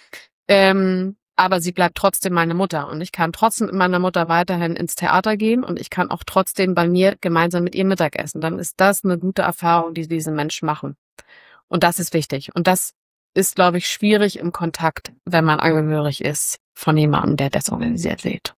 aber sie bleibt trotzdem meine Mutter und ich kann trotzdem mit meiner Mutter weiterhin ins Theater gehen und ich kann auch trotzdem bei mir gemeinsam mit ihr Mittag essen. Dann ist das eine gute Erfahrung, die diese Menschen machen. Und das ist wichtig. Und das ist, glaube ich, schwierig im Kontakt, wenn man angehörig ist von jemandem, der desorganisiert lebt.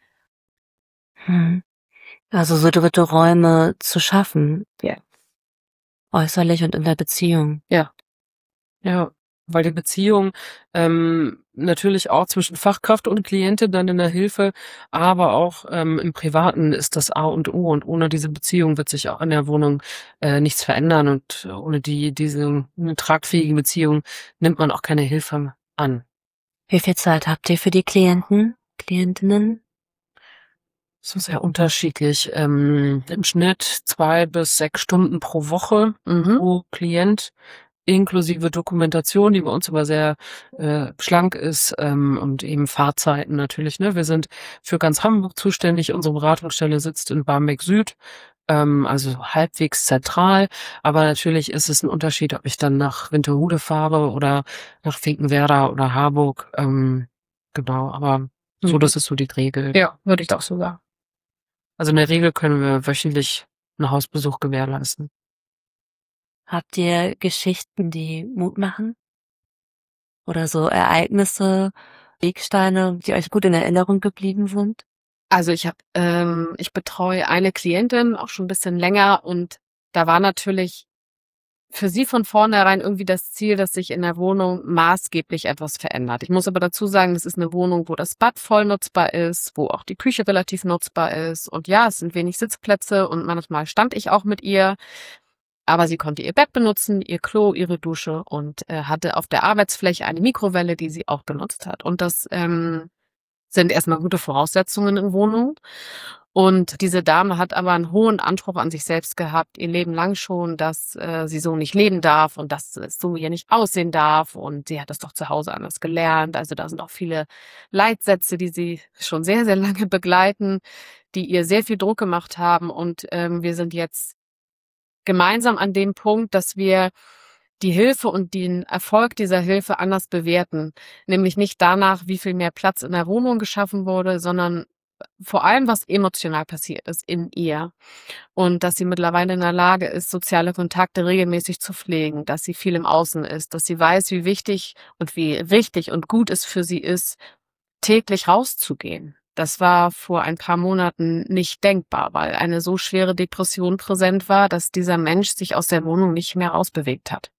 Also so dritte Räume zu schaffen. Ja. Äußerlich und in der Beziehung. Ja, weil die Beziehung natürlich auch zwischen Fachkraft und Klientin dann in der Hilfe, aber auch im Privaten ist das A und O und ohne diese Beziehung wird sich auch in der Wohnung nichts verändern und ohne eine tragfähige Beziehung nimmt man auch keine Hilfe an. Wie viel Zeit habt ihr für die Klientinnen? So sehr unterschiedlich. Im Schnitt 2 bis 6 Stunden pro Woche pro Klient. inklusive Dokumentation, die bei uns aber sehr schlank ist, und eben Fahrzeiten natürlich. Ne? Wir sind für ganz Hamburg zuständig. Unsere Beratungsstelle sitzt in Barmbek Süd, also halbwegs zentral. Aber natürlich ist es ein Unterschied, ob ich dann nach Winterhude fahre oder nach Finkenwerder oder Harburg. Genau, aber so, das ist so die Regel. Ja, würde ich auch so sagen. Also in der Regel können wir wöchentlich einen Hausbesuch gewährleisten. Habt ihr Geschichten, die Mut machen? Oder so Ereignisse, Wegsteine, die euch gut in Erinnerung geblieben sind? Also ich betreue eine Klientin auch schon ein bisschen länger und da war natürlich für sie von vornherein irgendwie das Ziel, dass sich in der Wohnung maßgeblich etwas verändert. Ich muss aber dazu sagen, das ist eine Wohnung, wo das Bad voll nutzbar ist, wo auch die Küche relativ nutzbar ist. Und ja, es sind wenig Sitzplätze und manchmal stand ich auch mit ihr. Aber sie konnte ihr Bett benutzen, ihr Klo, ihre Dusche und hatte auf der Arbeitsfläche eine Mikrowelle, die sie auch benutzt hat. Und das sind erstmal gute Voraussetzungen in Wohnungen. Und diese Dame hat aber einen hohen Anspruch an sich selbst gehabt, ihr Leben lang schon, dass sie so nicht leben darf und dass es so hier nicht aussehen darf. Und sie hat das doch zu Hause anders gelernt. Also da sind auch viele Leitsätze, die sie schon sehr, sehr lange begleiten, die ihr sehr viel Druck gemacht haben. Und wir sind jetzt gemeinsam an dem Punkt, dass wir die Hilfe und den Erfolg dieser Hilfe anders bewerten. Nämlich nicht danach, wie viel mehr Platz in der Wohnung geschaffen wurde, sondern vor allem, was emotional passiert ist in ihr. Und dass sie mittlerweile in der Lage ist, soziale Kontakte regelmäßig zu pflegen, dass sie viel im Außen ist, dass sie weiß, wie wichtig und wie richtig und gut es für sie ist, täglich rauszugehen. Das war vor ein paar Monaten nicht denkbar, weil eine so schwere Depression präsent war, dass dieser Mensch sich aus der Wohnung nicht mehr rausbewegt hat.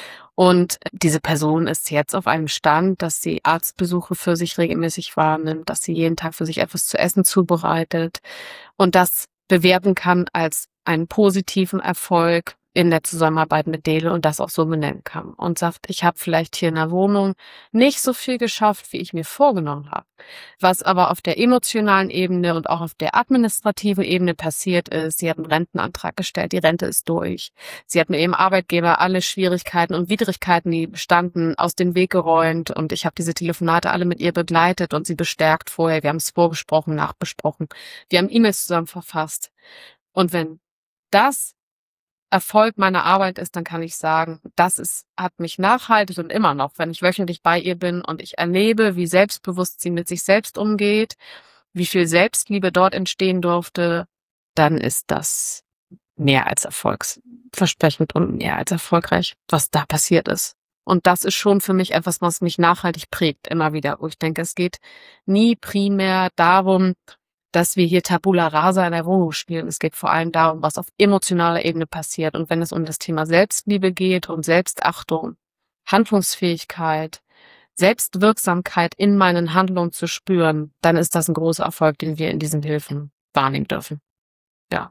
Und diese Person ist jetzt auf einem Stand, dass sie Arztbesuche für sich regelmäßig wahrnimmt, dass sie jeden Tag für sich etwas zu essen zubereitet und das bewerten kann als einen positiven Erfolg in der Zusammenarbeit mit Dele und das auch so benennen kann und sagt, ich habe vielleicht hier in der Wohnung nicht so viel geschafft, wie ich mir vorgenommen habe. Was aber auf der emotionalen Ebene und auch auf der administrativen Ebene passiert ist, sie hat einen Rentenantrag gestellt, die Rente ist durch. Sie hat mit ihrem Arbeitgeber alle Schwierigkeiten und Widrigkeiten, die bestanden, aus dem Weg geräumt und ich habe diese Telefonate alle mit ihr begleitet und sie bestärkt vorher. Wir haben es vorbesprochen, nachbesprochen. Wir haben E-Mails zusammen verfasst. Und wenn das Erfolg meiner Arbeit ist, dann kann ich sagen, hat mich nachhaltig und immer noch, wenn ich wöchentlich bei ihr bin und ich erlebe, wie selbstbewusst sie mit sich selbst umgeht, wie viel Selbstliebe dort entstehen durfte, dann ist das mehr als erfolgsversprechend und mehr als erfolgreich, was da passiert ist. Und das ist schon für mich etwas, was mich nachhaltig prägt, immer wieder, wo ich denke, es geht nie primär darum, dass wir hier Tabula Rasa in der Wohnung spielen. Es geht vor allem darum, was auf emotionaler Ebene passiert. Und wenn es um das Thema Selbstliebe geht und Selbstachtung, Handlungsfähigkeit, Selbstwirksamkeit in meinen Handlungen zu spüren, dann ist das ein großer Erfolg, den wir in diesen Hilfen wahrnehmen dürfen. Ja.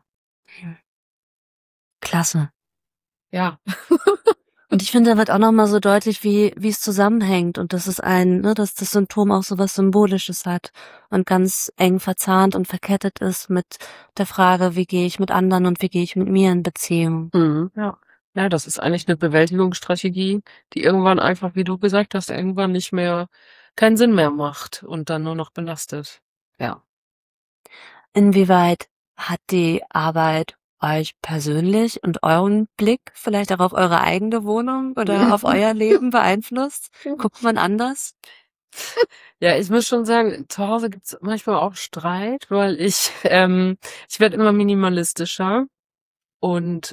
Klasse. Ja. Und ich finde, da wird auch nochmal so deutlich, wie es zusammenhängt und dass dass das Symptom auch so was Symbolisches hat und ganz eng verzahnt und verkettet ist mit der Frage, wie gehe ich mit anderen und wie gehe ich mit mir in Beziehung. Mhm. Ja. Ja, das ist eigentlich eine Bewältigungsstrategie, die irgendwann einfach, wie du gesagt hast, irgendwann nicht mehr keinen Sinn mehr macht und dann nur noch belastet. Ja. Inwieweit hat die Arbeit euch persönlich und euren Blick vielleicht auch auf eure eigene Wohnung oder auf euer Leben beeinflusst? Guckt man anders? Ja, ich muss schon sagen, zu Hause gibt's manchmal auch Streit, weil ich werde immer minimalistischer und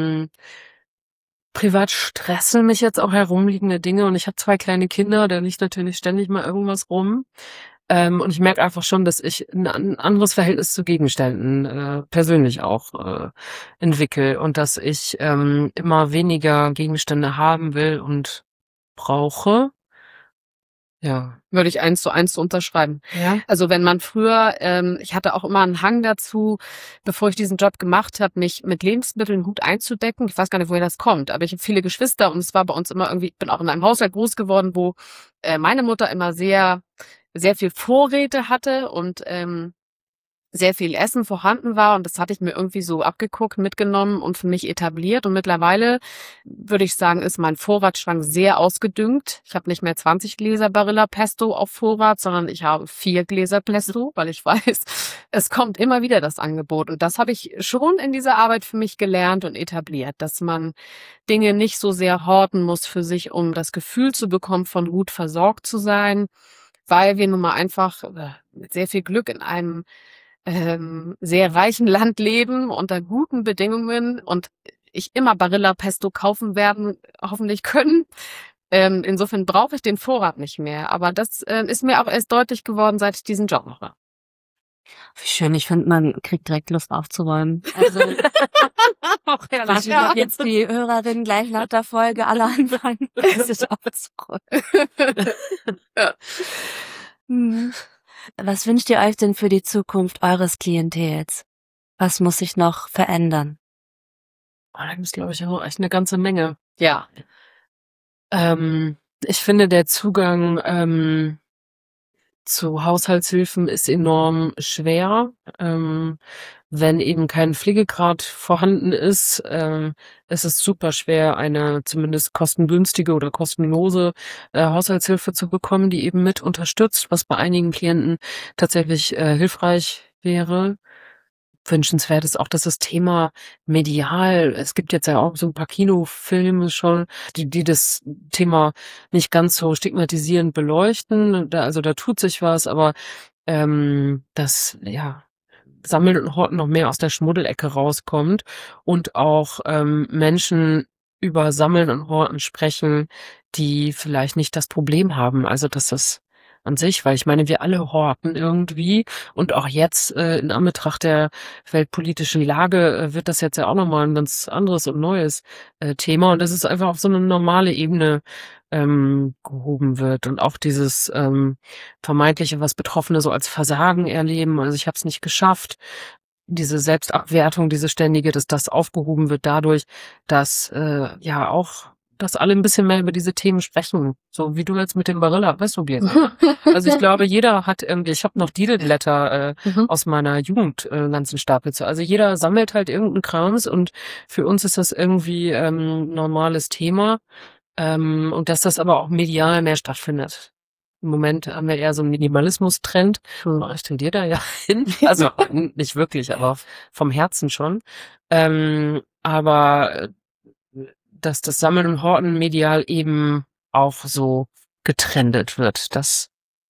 privat stressen mich jetzt auch herumliegende Dinge und ich habe 2 kleine Kinder, da liegt natürlich ständig mal irgendwas rum. Und ich merke einfach schon, dass ich ein anderes Verhältnis zu Gegenständen persönlich auch entwickle und dass ich immer weniger Gegenstände haben will und brauche. Ja. Würde ich 1:1 unterschreiben. Ja. Also wenn man früher, ich hatte auch immer einen Hang dazu, bevor ich diesen Job gemacht habe, mich mit Lebensmitteln gut einzudecken. Ich weiß gar nicht, woher das kommt, aber ich habe viele Geschwister und es war bei uns immer irgendwie, ich bin auch in einem Haushalt groß geworden, wo meine Mutter immer sehr, sehr viel Vorräte hatte und sehr viel Essen vorhanden war und das hatte ich mir irgendwie so abgeguckt, mitgenommen und für mich etabliert. Und mittlerweile würde ich sagen, ist mein Vorratsschrank sehr ausgedüngt. Ich habe nicht mehr 20 Gläser Barilla Pesto auf Vorrat, sondern ich habe 4 Gläser Pesto, weil ich weiß, es kommt immer wieder das Angebot. Und das habe ich schon in dieser Arbeit für mich gelernt und etabliert, dass man Dinge nicht so sehr horten muss für sich, um das Gefühl zu bekommen, von gut versorgt zu sein, weil wir nun mal einfach mit sehr viel Glück in einem sehr reichen Land leben, unter guten Bedingungen und ich immer Barilla Pesto kaufen werden, hoffentlich können. Insofern brauche ich den Vorrat nicht mehr. Aber das ist mir auch erst deutlich geworden, seit ich diesen Job mache. Wie schön, ich finde, man kriegt direkt Lust aufzuräumen. Also ich Ja. glaube jetzt die Hörerinnen gleich nach der Folge alle anfangen, sich aufzuräumen. Ja. Mhm. Was wünscht ihr euch denn für die Zukunft eures Klientels? Was muss sich noch verändern? Da gibt es, glaube ich, auch echt eine ganze Menge. Ja. Ich finde, der Zugang zu Haushaltshilfen ist enorm schwer. Wenn eben kein Pflegegrad vorhanden ist, ist es super schwer, eine zumindest kostengünstige oder kostenlose Haushaltshilfe zu bekommen, die eben mit unterstützt, was bei einigen Klienten tatsächlich hilfreich wäre. Wünschenswert ist auch, dass das Thema medial, es gibt jetzt ja auch so ein paar Kinofilme schon, die das Thema nicht ganz so stigmatisierend beleuchten. Da tut sich was, aber das Sammeln und Horten noch mehr aus der Schmuddelecke rauskommt und auch Menschen über Sammeln und Horten sprechen, die vielleicht nicht das Problem haben. Also dass das an sich, weil ich meine, wir alle horten irgendwie und auch jetzt in Anbetracht der weltpolitischen Lage wird das jetzt ja auch nochmal ein ganz anderes und neues Thema und das ist einfach auf so eine normale Ebene gehoben wird und auch dieses vermeintliche, was Betroffene so als Versagen erleben, also ich habe es nicht geschafft, diese Selbstabwertung, diese ständige, dass das aufgehoben wird dadurch, dass dass alle ein bisschen mehr über diese Themen sprechen, so wie du jetzt mit dem Barilla, weißt du, wie jetzt. Also ich glaube, jeder hat irgendwie, ich habe noch Didelblätter aus meiner Jugend einen ganzen Stapel zu. Also jeder sammelt halt irgendeinen Krams und für uns ist das irgendwie normales Thema und dass das aber auch medial mehr stattfindet. Im Moment haben wir eher so einen Minimalismus-Trend. Ich tendiere da ja hin. Also nicht wirklich, aber vom Herzen schon. Aber dass das Sammeln und Horten medial eben auch so getrendet wird. Das,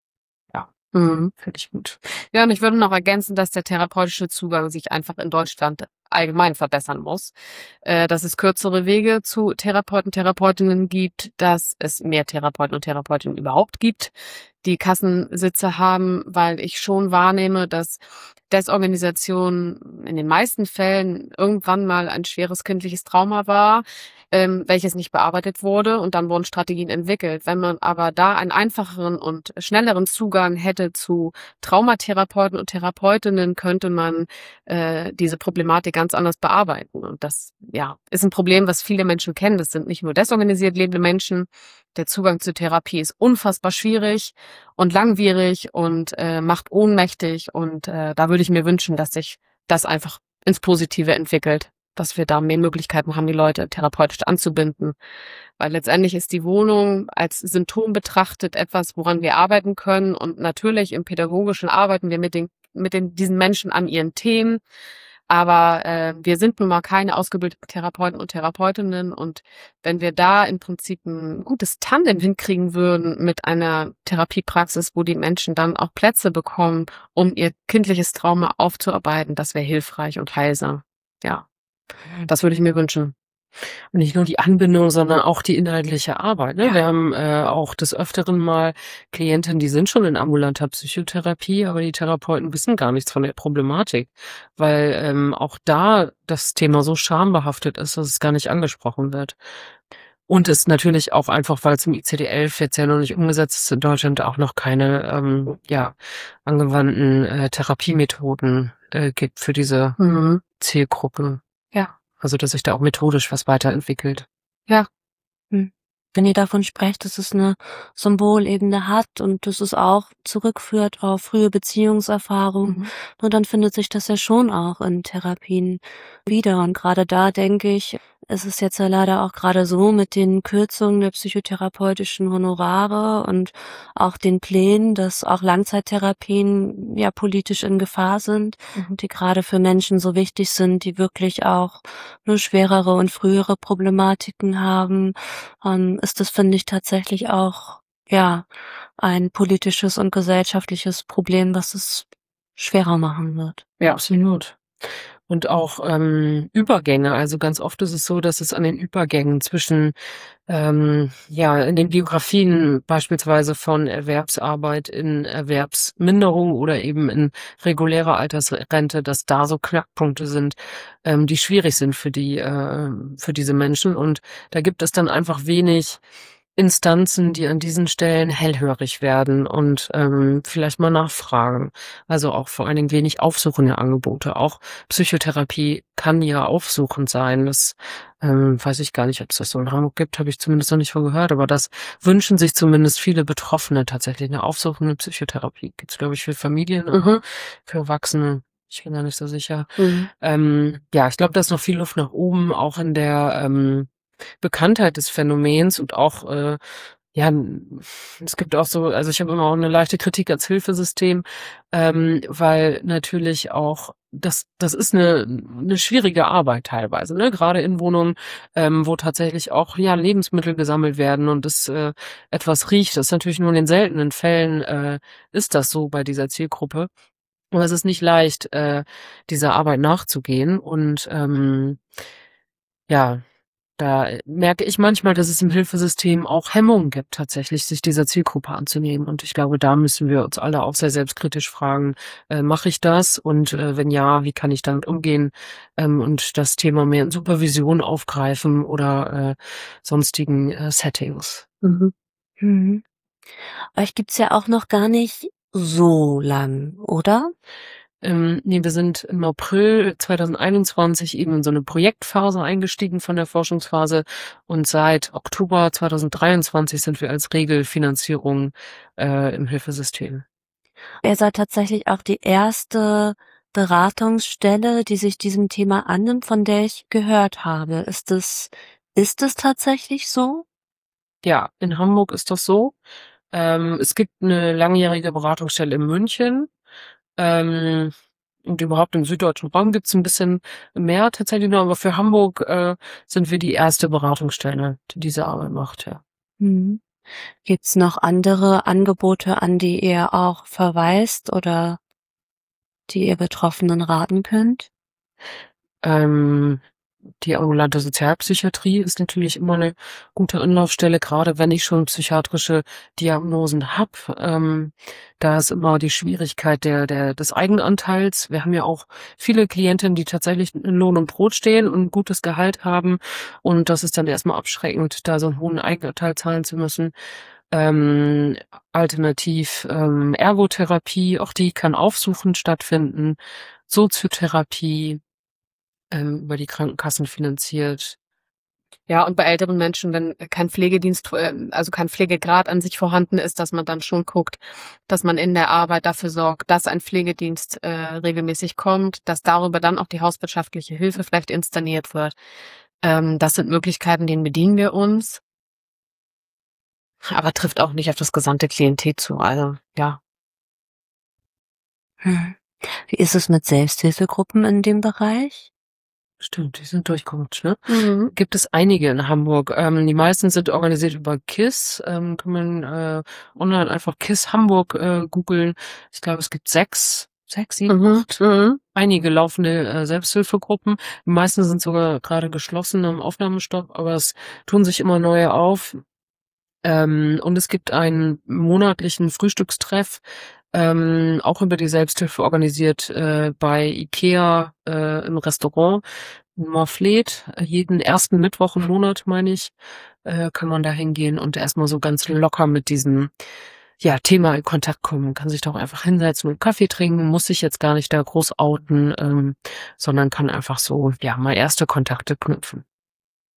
finde ich gut. Ja, und ich würde noch ergänzen, dass der therapeutische Zugang sich einfach in Deutschland allgemein verbessern muss. Dass es kürzere Wege zu Therapeuten, Therapeutinnen gibt, dass es mehr Therapeuten und Therapeutinnen überhaupt gibt, die Kassensitze haben, weil ich schon wahrnehme, dass Desorganisation in den meisten Fällen irgendwann mal ein schweres kindliches Trauma war, welches nicht bearbeitet wurde und dann wurden Strategien entwickelt. Wenn man aber da einen einfacheren und schnelleren Zugang hätte zu Traumatherapeuten und Therapeutinnen, könnte man diese Problematik ganz anders bearbeiten. Und das ist ein Problem, was viele Menschen kennen. Das sind nicht nur desorganisiert lebende Menschen. Der Zugang zur Therapie ist unfassbar schwierig und langwierig und macht ohnmächtig. Und da würde ich mir wünschen, dass sich das einfach ins Positive entwickelt, dass wir da mehr Möglichkeiten haben, die Leute therapeutisch anzubinden. Weil letztendlich ist die Wohnung als Symptom betrachtet etwas, woran wir arbeiten können. Und natürlich im Pädagogischen arbeiten wir mit diesen Menschen an ihren Themen. Aber wir sind nun mal keine ausgebildeten Therapeuten und Therapeutinnen. Und wenn wir da im Prinzip ein gutes Tandem hinkriegen würden mit einer Therapiepraxis, wo die Menschen dann auch Plätze bekommen, um ihr kindliches Trauma aufzuarbeiten, das wäre hilfreich und heilsam. Ja, das würde ich mir wünschen. Und nicht nur die Anbindung, sondern auch die inhaltliche Arbeit. Ne? Ja. Wir haben auch des Öfteren mal Klienten, die sind schon in ambulanter Psychotherapie, aber die Therapeuten wissen gar nichts von der Problematik, weil auch da das Thema so schambehaftet ist, dass es gar nicht angesprochen wird. Und es natürlich auch einfach, weil es im ICD-11 jetzt ja noch nicht umgesetzt ist in Deutschland, auch noch keine angewandten Therapiemethoden gibt für diese Zielgruppe. Ja. Also, dass sich da auch methodisch was weiterentwickelt. Ja. wenn ihr davon sprecht, dass es eine Symbolebene hat und dass es auch zurückführt auf frühe Beziehungserfahrungen, nur dann findet sich das ja schon auch in Therapien wieder. Und gerade da denke ich, es ist jetzt ja leider auch gerade so mit den Kürzungen der psychotherapeutischen Honorare und auch den Plänen, dass auch Langzeittherapien ja politisch in Gefahr sind, die gerade für Menschen so wichtig sind, die wirklich auch nur schwerere und frühere Problematiken haben, ist das, finde ich, tatsächlich auch ja ein politisches und gesellschaftliches Problem, was es schwerer machen wird. Ja, absolut. Und auch Übergänge. Also ganz oft ist es so, dass es an den Übergängen zwischen in den Biografien beispielsweise von Erwerbsarbeit in Erwerbsminderung oder eben in regulärer Altersrente, dass da so Knackpunkte sind, die schwierig sind für diese Menschen. Und da gibt es dann einfach wenig Instanzen, die an diesen Stellen hellhörig werden und vielleicht mal nachfragen. Also auch vor allen Dingen wenig aufsuchende Angebote. Auch Psychotherapie kann ja aufsuchend sein. Das weiß ich gar nicht, ob es das so in Hamburg gibt, habe ich zumindest noch nicht von gehört, aber das wünschen sich zumindest viele Betroffene tatsächlich. Eine aufsuchende Psychotherapie gibt's, glaube ich, für Familien, aber für Erwachsene, ich bin da nicht so sicher. Ich glaube, da ist noch viel Luft nach oben, auch in der Bekanntheit des Phänomens und auch, es gibt auch so, also ich habe immer auch eine leichte Kritik als Hilfesystem, weil natürlich auch das ist eine schwierige Arbeit teilweise, ne? Gerade in Wohnungen, wo tatsächlich auch Lebensmittel gesammelt werden und es etwas riecht. Das ist natürlich nur in den seltenen Fällen ist das so bei dieser Zielgruppe. Aber es ist nicht leicht, dieser Arbeit nachzugehen und da merke ich manchmal, dass es im Hilfesystem auch Hemmungen gibt, tatsächlich sich dieser Zielgruppe anzunehmen. Und ich glaube, da müssen wir uns alle auch sehr selbstkritisch fragen, mache ich das? Und wenn ja, wie kann ich damit umgehen? Und das Thema mehr in Supervision aufgreifen oder sonstigen Settings. Euch gibt's ja auch noch gar nicht so lang, oder? Wir sind im April 2021 eben in so eine Projektphase eingestiegen von der Forschungsphase und seit Oktober 2023 sind wir als Regelfinanzierung im Hilfesystem. Ihr seid tatsächlich auch die erste Beratungsstelle, die sich diesem Thema annimmt, von der ich gehört habe. Ist es tatsächlich so? Ja, in Hamburg ist das so. Es gibt eine langjährige Beratungsstelle in München. Und überhaupt im süddeutschen Raum gibt's ein bisschen mehr tatsächlich noch, aber für Hamburg sind wir die erste Beratungsstelle, die diese Arbeit macht, ja. Gibt's noch andere Angebote, an die ihr auch verweist oder die ihr Betroffenen raten könnt? Die ambulante Sozialpsychiatrie ist natürlich immer eine gute Anlaufstelle, gerade wenn ich schon psychiatrische Diagnosen habe. Da ist immer die Schwierigkeit des Eigenanteils. Wir haben ja auch viele Klientinnen, die tatsächlich in Lohn und Brot stehen und ein gutes Gehalt haben. Und das ist dann erstmal abschreckend, da so einen hohen Eigenanteil zahlen zu müssen. Alternativ Ergotherapie, auch die kann aufsuchend stattfinden. Soziotherapie, über die Krankenkassen finanziert. Ja, und bei älteren Menschen, wenn kein Pflegedienst, also kein Pflegegrad an sich vorhanden ist, dass man dann schon guckt, dass man in der Arbeit dafür sorgt, dass ein Pflegedienst regelmäßig kommt, dass darüber dann auch die hauswirtschaftliche Hilfe vielleicht inszeniert wird. Das sind Möglichkeiten, denen bedienen wir uns. Aber trifft auch nicht auf das gesamte Klientel zu. Also, ja. Wie ist es mit Selbsthilfegruppen in dem Bereich? Stimmt, die sind durchgerutscht, ne? Gibt es einige in Hamburg. Die meisten sind organisiert über KISS. Kann man online einfach KISS Hamburg googeln. Ich glaube, es gibt 6, 7, 8. Einige laufende Selbsthilfegruppen. Die meisten sind sogar gerade geschlossen im Aufnahmestopp, aber es tun sich immer neue auf. Und es gibt einen monatlichen Frühstückstreff, auch über die Selbsthilfe organisiert bei IKEA im Restaurant in Morfleet. Jeden ersten Mittwoch im Monat, meine ich, kann man da hingehen und erstmal so ganz locker mit diesem Thema in Kontakt kommen. Man kann sich doch einfach hinsetzen und Kaffee trinken, muss sich jetzt gar nicht da groß outen, sondern kann einfach so mal erste Kontakte knüpfen.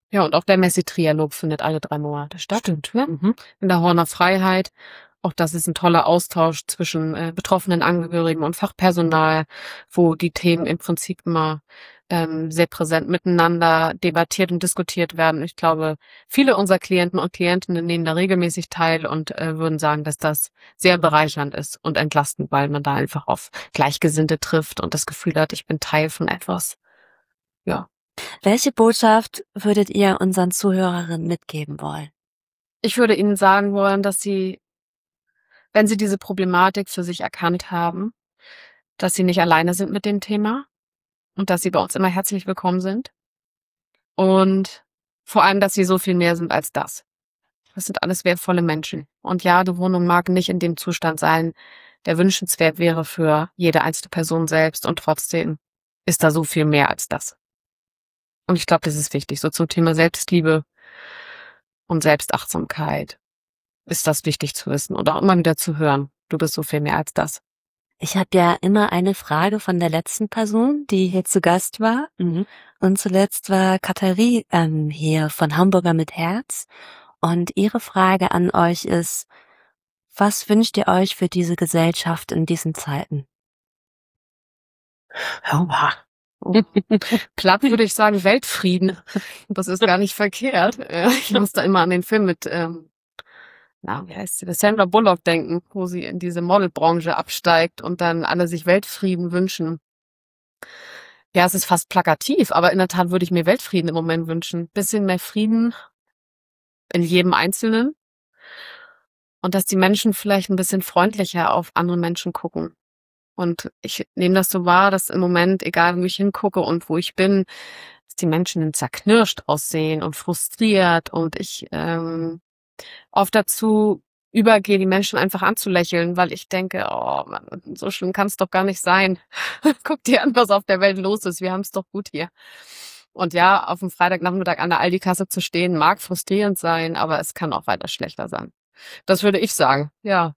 Ja, und auch der Messi-Trialog findet alle 3 Monate statt. Stimmt. Ja? Mhm. In der Horner Freiheit. Auch das ist ein toller Austausch zwischen betroffenen Angehörigen und Fachpersonal, wo die Themen im Prinzip immer sehr präsent miteinander debattiert und diskutiert werden. Ich glaube, viele unserer Klienten und Klientinnen nehmen da regelmäßig teil und würden sagen, dass das sehr bereichernd ist und entlastend, weil man da einfach auf Gleichgesinnte trifft und das Gefühl hat, ich bin Teil von etwas. Ja. Welche Botschaft würdet ihr unseren Zuhörerinnen mitgeben wollen? Ich würde Ihnen sagen wollen, dass Sie, wenn Sie diese Problematik für sich erkannt haben, dass Sie nicht alleine sind mit dem Thema und dass Sie bei uns immer herzlich willkommen sind und vor allem, dass Sie so viel mehr sind als das. Das sind alles wertvolle Menschen. Und ja, die Wohnung mag nicht in dem Zustand sein, der wünschenswert wäre für jede einzelne Person selbst und trotzdem ist da so viel mehr als das. Und ich glaube, das ist wichtig. So zum Thema Selbstliebe und Selbstachtsamkeit ist das wichtig zu wissen und auch immer wieder zu hören. Du bist so viel mehr als das. Ich habe ja immer eine Frage von der letzten Person, die hier zu Gast war. Mhm. Und zuletzt war Katharie hier von Hamburger mit Herz. Und ihre Frage an euch ist, was wünscht ihr euch für diese Gesellschaft in diesen Zeiten? Aua. Platt würde ich sagen Weltfrieden. Das ist gar nicht verkehrt. Ich muss da immer an den Film mit, wie heißt sie, Sandra Bullock denken, wo sie in diese Modelbranche absteigt und dann alle sich Weltfrieden wünschen. Ja, es ist fast plakativ, aber in der Tat würde ich mir Weltfrieden im Moment wünschen. Bisschen mehr Frieden in jedem Einzelnen und dass die Menschen vielleicht ein bisschen freundlicher auf andere Menschen gucken. Und ich nehme das so wahr, dass im Moment, egal wo ich hingucke und wo ich bin, dass die Menschen zerknirscht aussehen und frustriert und ich oft dazu übergehe, die Menschen einfach anzulächeln, weil ich denke, oh Mann, so schlimm kann es doch gar nicht sein. Guck dir an, was auf der Welt los ist. Wir haben es doch gut hier. Und ja, auf dem Freitagnachmittag an der Aldi-Kasse zu stehen, mag frustrierend sein, aber es kann auch weiter schlechter sein. Das würde ich sagen, ja.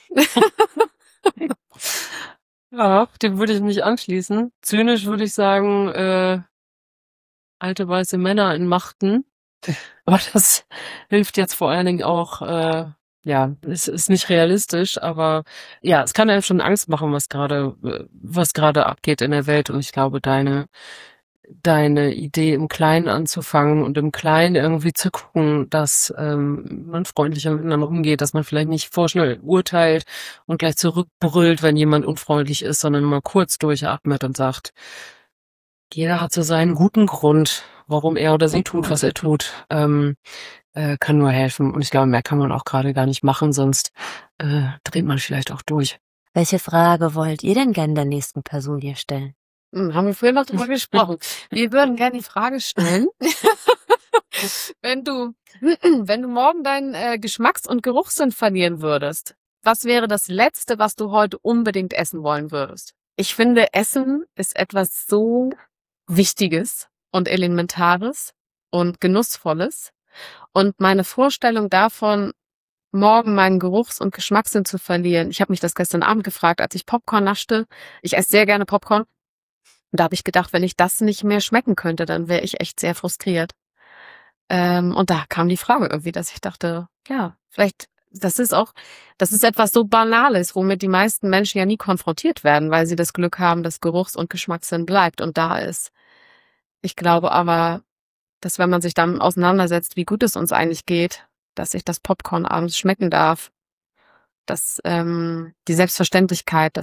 Ja, dem würde ich mich anschließen. Zynisch würde ich sagen, alte weiße Männer in Machten. Aber das hilft jetzt vor allen Dingen auch, es ist nicht realistisch, aber ja, es kann einem schon Angst machen, was gerade abgeht in der Welt. Und ich glaube, deine Idee im Kleinen anzufangen und im Kleinen irgendwie zu gucken, dass man freundlicher miteinander umgeht, dass man vielleicht nicht vorschnell urteilt und gleich zurückbrüllt, wenn jemand unfreundlich ist, sondern mal kurz durchatmet und sagt, jeder hat so seinen guten Grund, warum er oder sie tut, was er tut, kann nur helfen. Und ich glaube, mehr kann man auch gerade gar nicht machen, sonst dreht man vielleicht auch durch. Welche Frage wollt ihr denn gerne der nächsten Person hier stellen? Haben wir vorhin noch drüber gesprochen. Wir würden gerne die Frage stellen, wenn du morgen deinen Geschmacks- und Geruchssinn verlieren würdest, was wäre das Letzte, was du heute unbedingt essen wollen würdest? Ich finde, Essen ist etwas so Wichtiges und Elementares und Genussvolles. Und meine Vorstellung davon, morgen meinen Geruchs- und Geschmackssinn zu verlieren, ich habe mich das gestern Abend gefragt, als ich Popcorn naschte. Ich esse sehr gerne Popcorn. Und da habe ich gedacht, wenn ich das nicht mehr schmecken könnte, dann wäre ich echt sehr frustriert. Und da kam die Frage irgendwie, dass ich dachte, ja, vielleicht, das ist etwas so Banales, womit die meisten Menschen ja nie konfrontiert werden, weil sie das Glück haben, dass Geruchs- und Geschmackssinn bleibt und da ist. Ich glaube aber, dass wenn man sich damit auseinandersetzt, wie gut es uns eigentlich geht, dass ich das Popcorn abends schmecken darf, dass die Selbstverständlichkeit,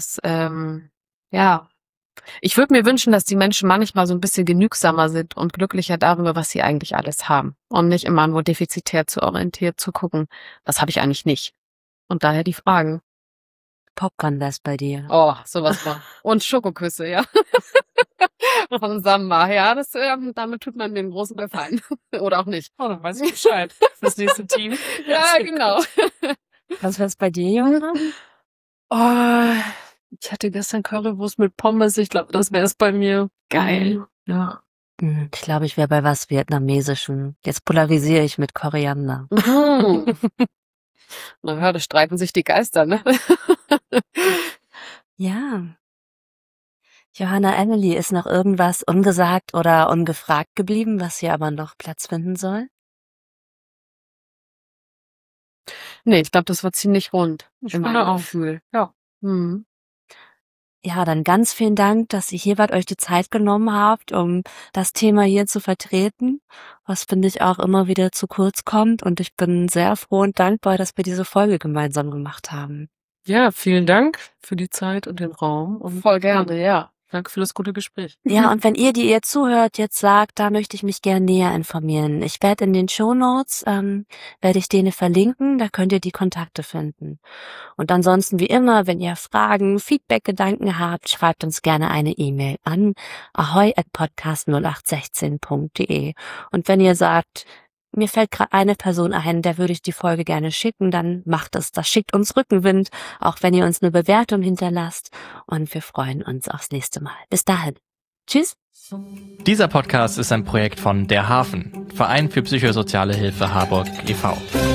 ich würde mir wünschen, dass die Menschen manchmal so ein bisschen genügsamer sind und glücklicher darüber, was sie eigentlich alles haben. Und nicht immer nur defizitär zu orientiert zu gucken, was habe ich eigentlich nicht. Und daher die Fragen. Popcorn wär's bei dir. Oh, sowas von. Und Schokoküsse, ja. Von Samba, ja, damit tut man den großen Gefallen. Oder auch nicht. Oh, dann weiß ich Bescheid. Fürs nächste Team. Ja, genau. Was wär's bei dir, Johanna? Oh, ich hatte gestern Currywurst mit Pommes. Ich glaube, das wäre es bei mir. Geil. Ja. Ich glaube, ich wäre bei was Vietnamesischem. Jetzt polarisiere ich mit Koriander. Na ja, da streiten sich die Geister, ne? Ja. Johanna, Emily, ist noch irgendwas ungesagt oder ungefragt geblieben, was hier aber noch Platz finden soll? Nee, ich glaube, das war ziemlich rund. Ich in finde meinem auch. Gefühl. Ja. Mhm. Ja, dann ganz vielen Dank, dass ihr hier wart, euch die Zeit genommen habt, um das Thema hier zu vertreten, was finde ich auch immer wieder zu kurz kommt. Und ich bin sehr froh und dankbar, dass wir diese Folge gemeinsam gemacht haben. Ja, vielen Dank für die Zeit und den Raum und Voll gerne, ja. danke für das gute Gespräch. Ja, und wenn ihr, die ihr zuhört, jetzt sagt, da möchte ich mich gerne näher informieren. Ich werde in den Shownotes, werde ich denen verlinken, da könnt ihr die Kontakte finden. Und ansonsten, wie immer, wenn ihr Fragen, Feedback, Gedanken habt, schreibt uns gerne eine E-Mail an ahoi@podcast0816.de. Und wenn ihr sagt, mir fällt gerade eine Person ein, der würde ich die Folge gerne schicken, dann macht es. Das schickt uns Rückenwind, auch wenn ihr uns eine Bewertung hinterlasst. Und wir freuen uns aufs nächste Mal. Bis dahin. Tschüss. Dieser Podcast ist ein Projekt von Der Hafen, Verein für psychosoziale Hilfe Harburg e.V.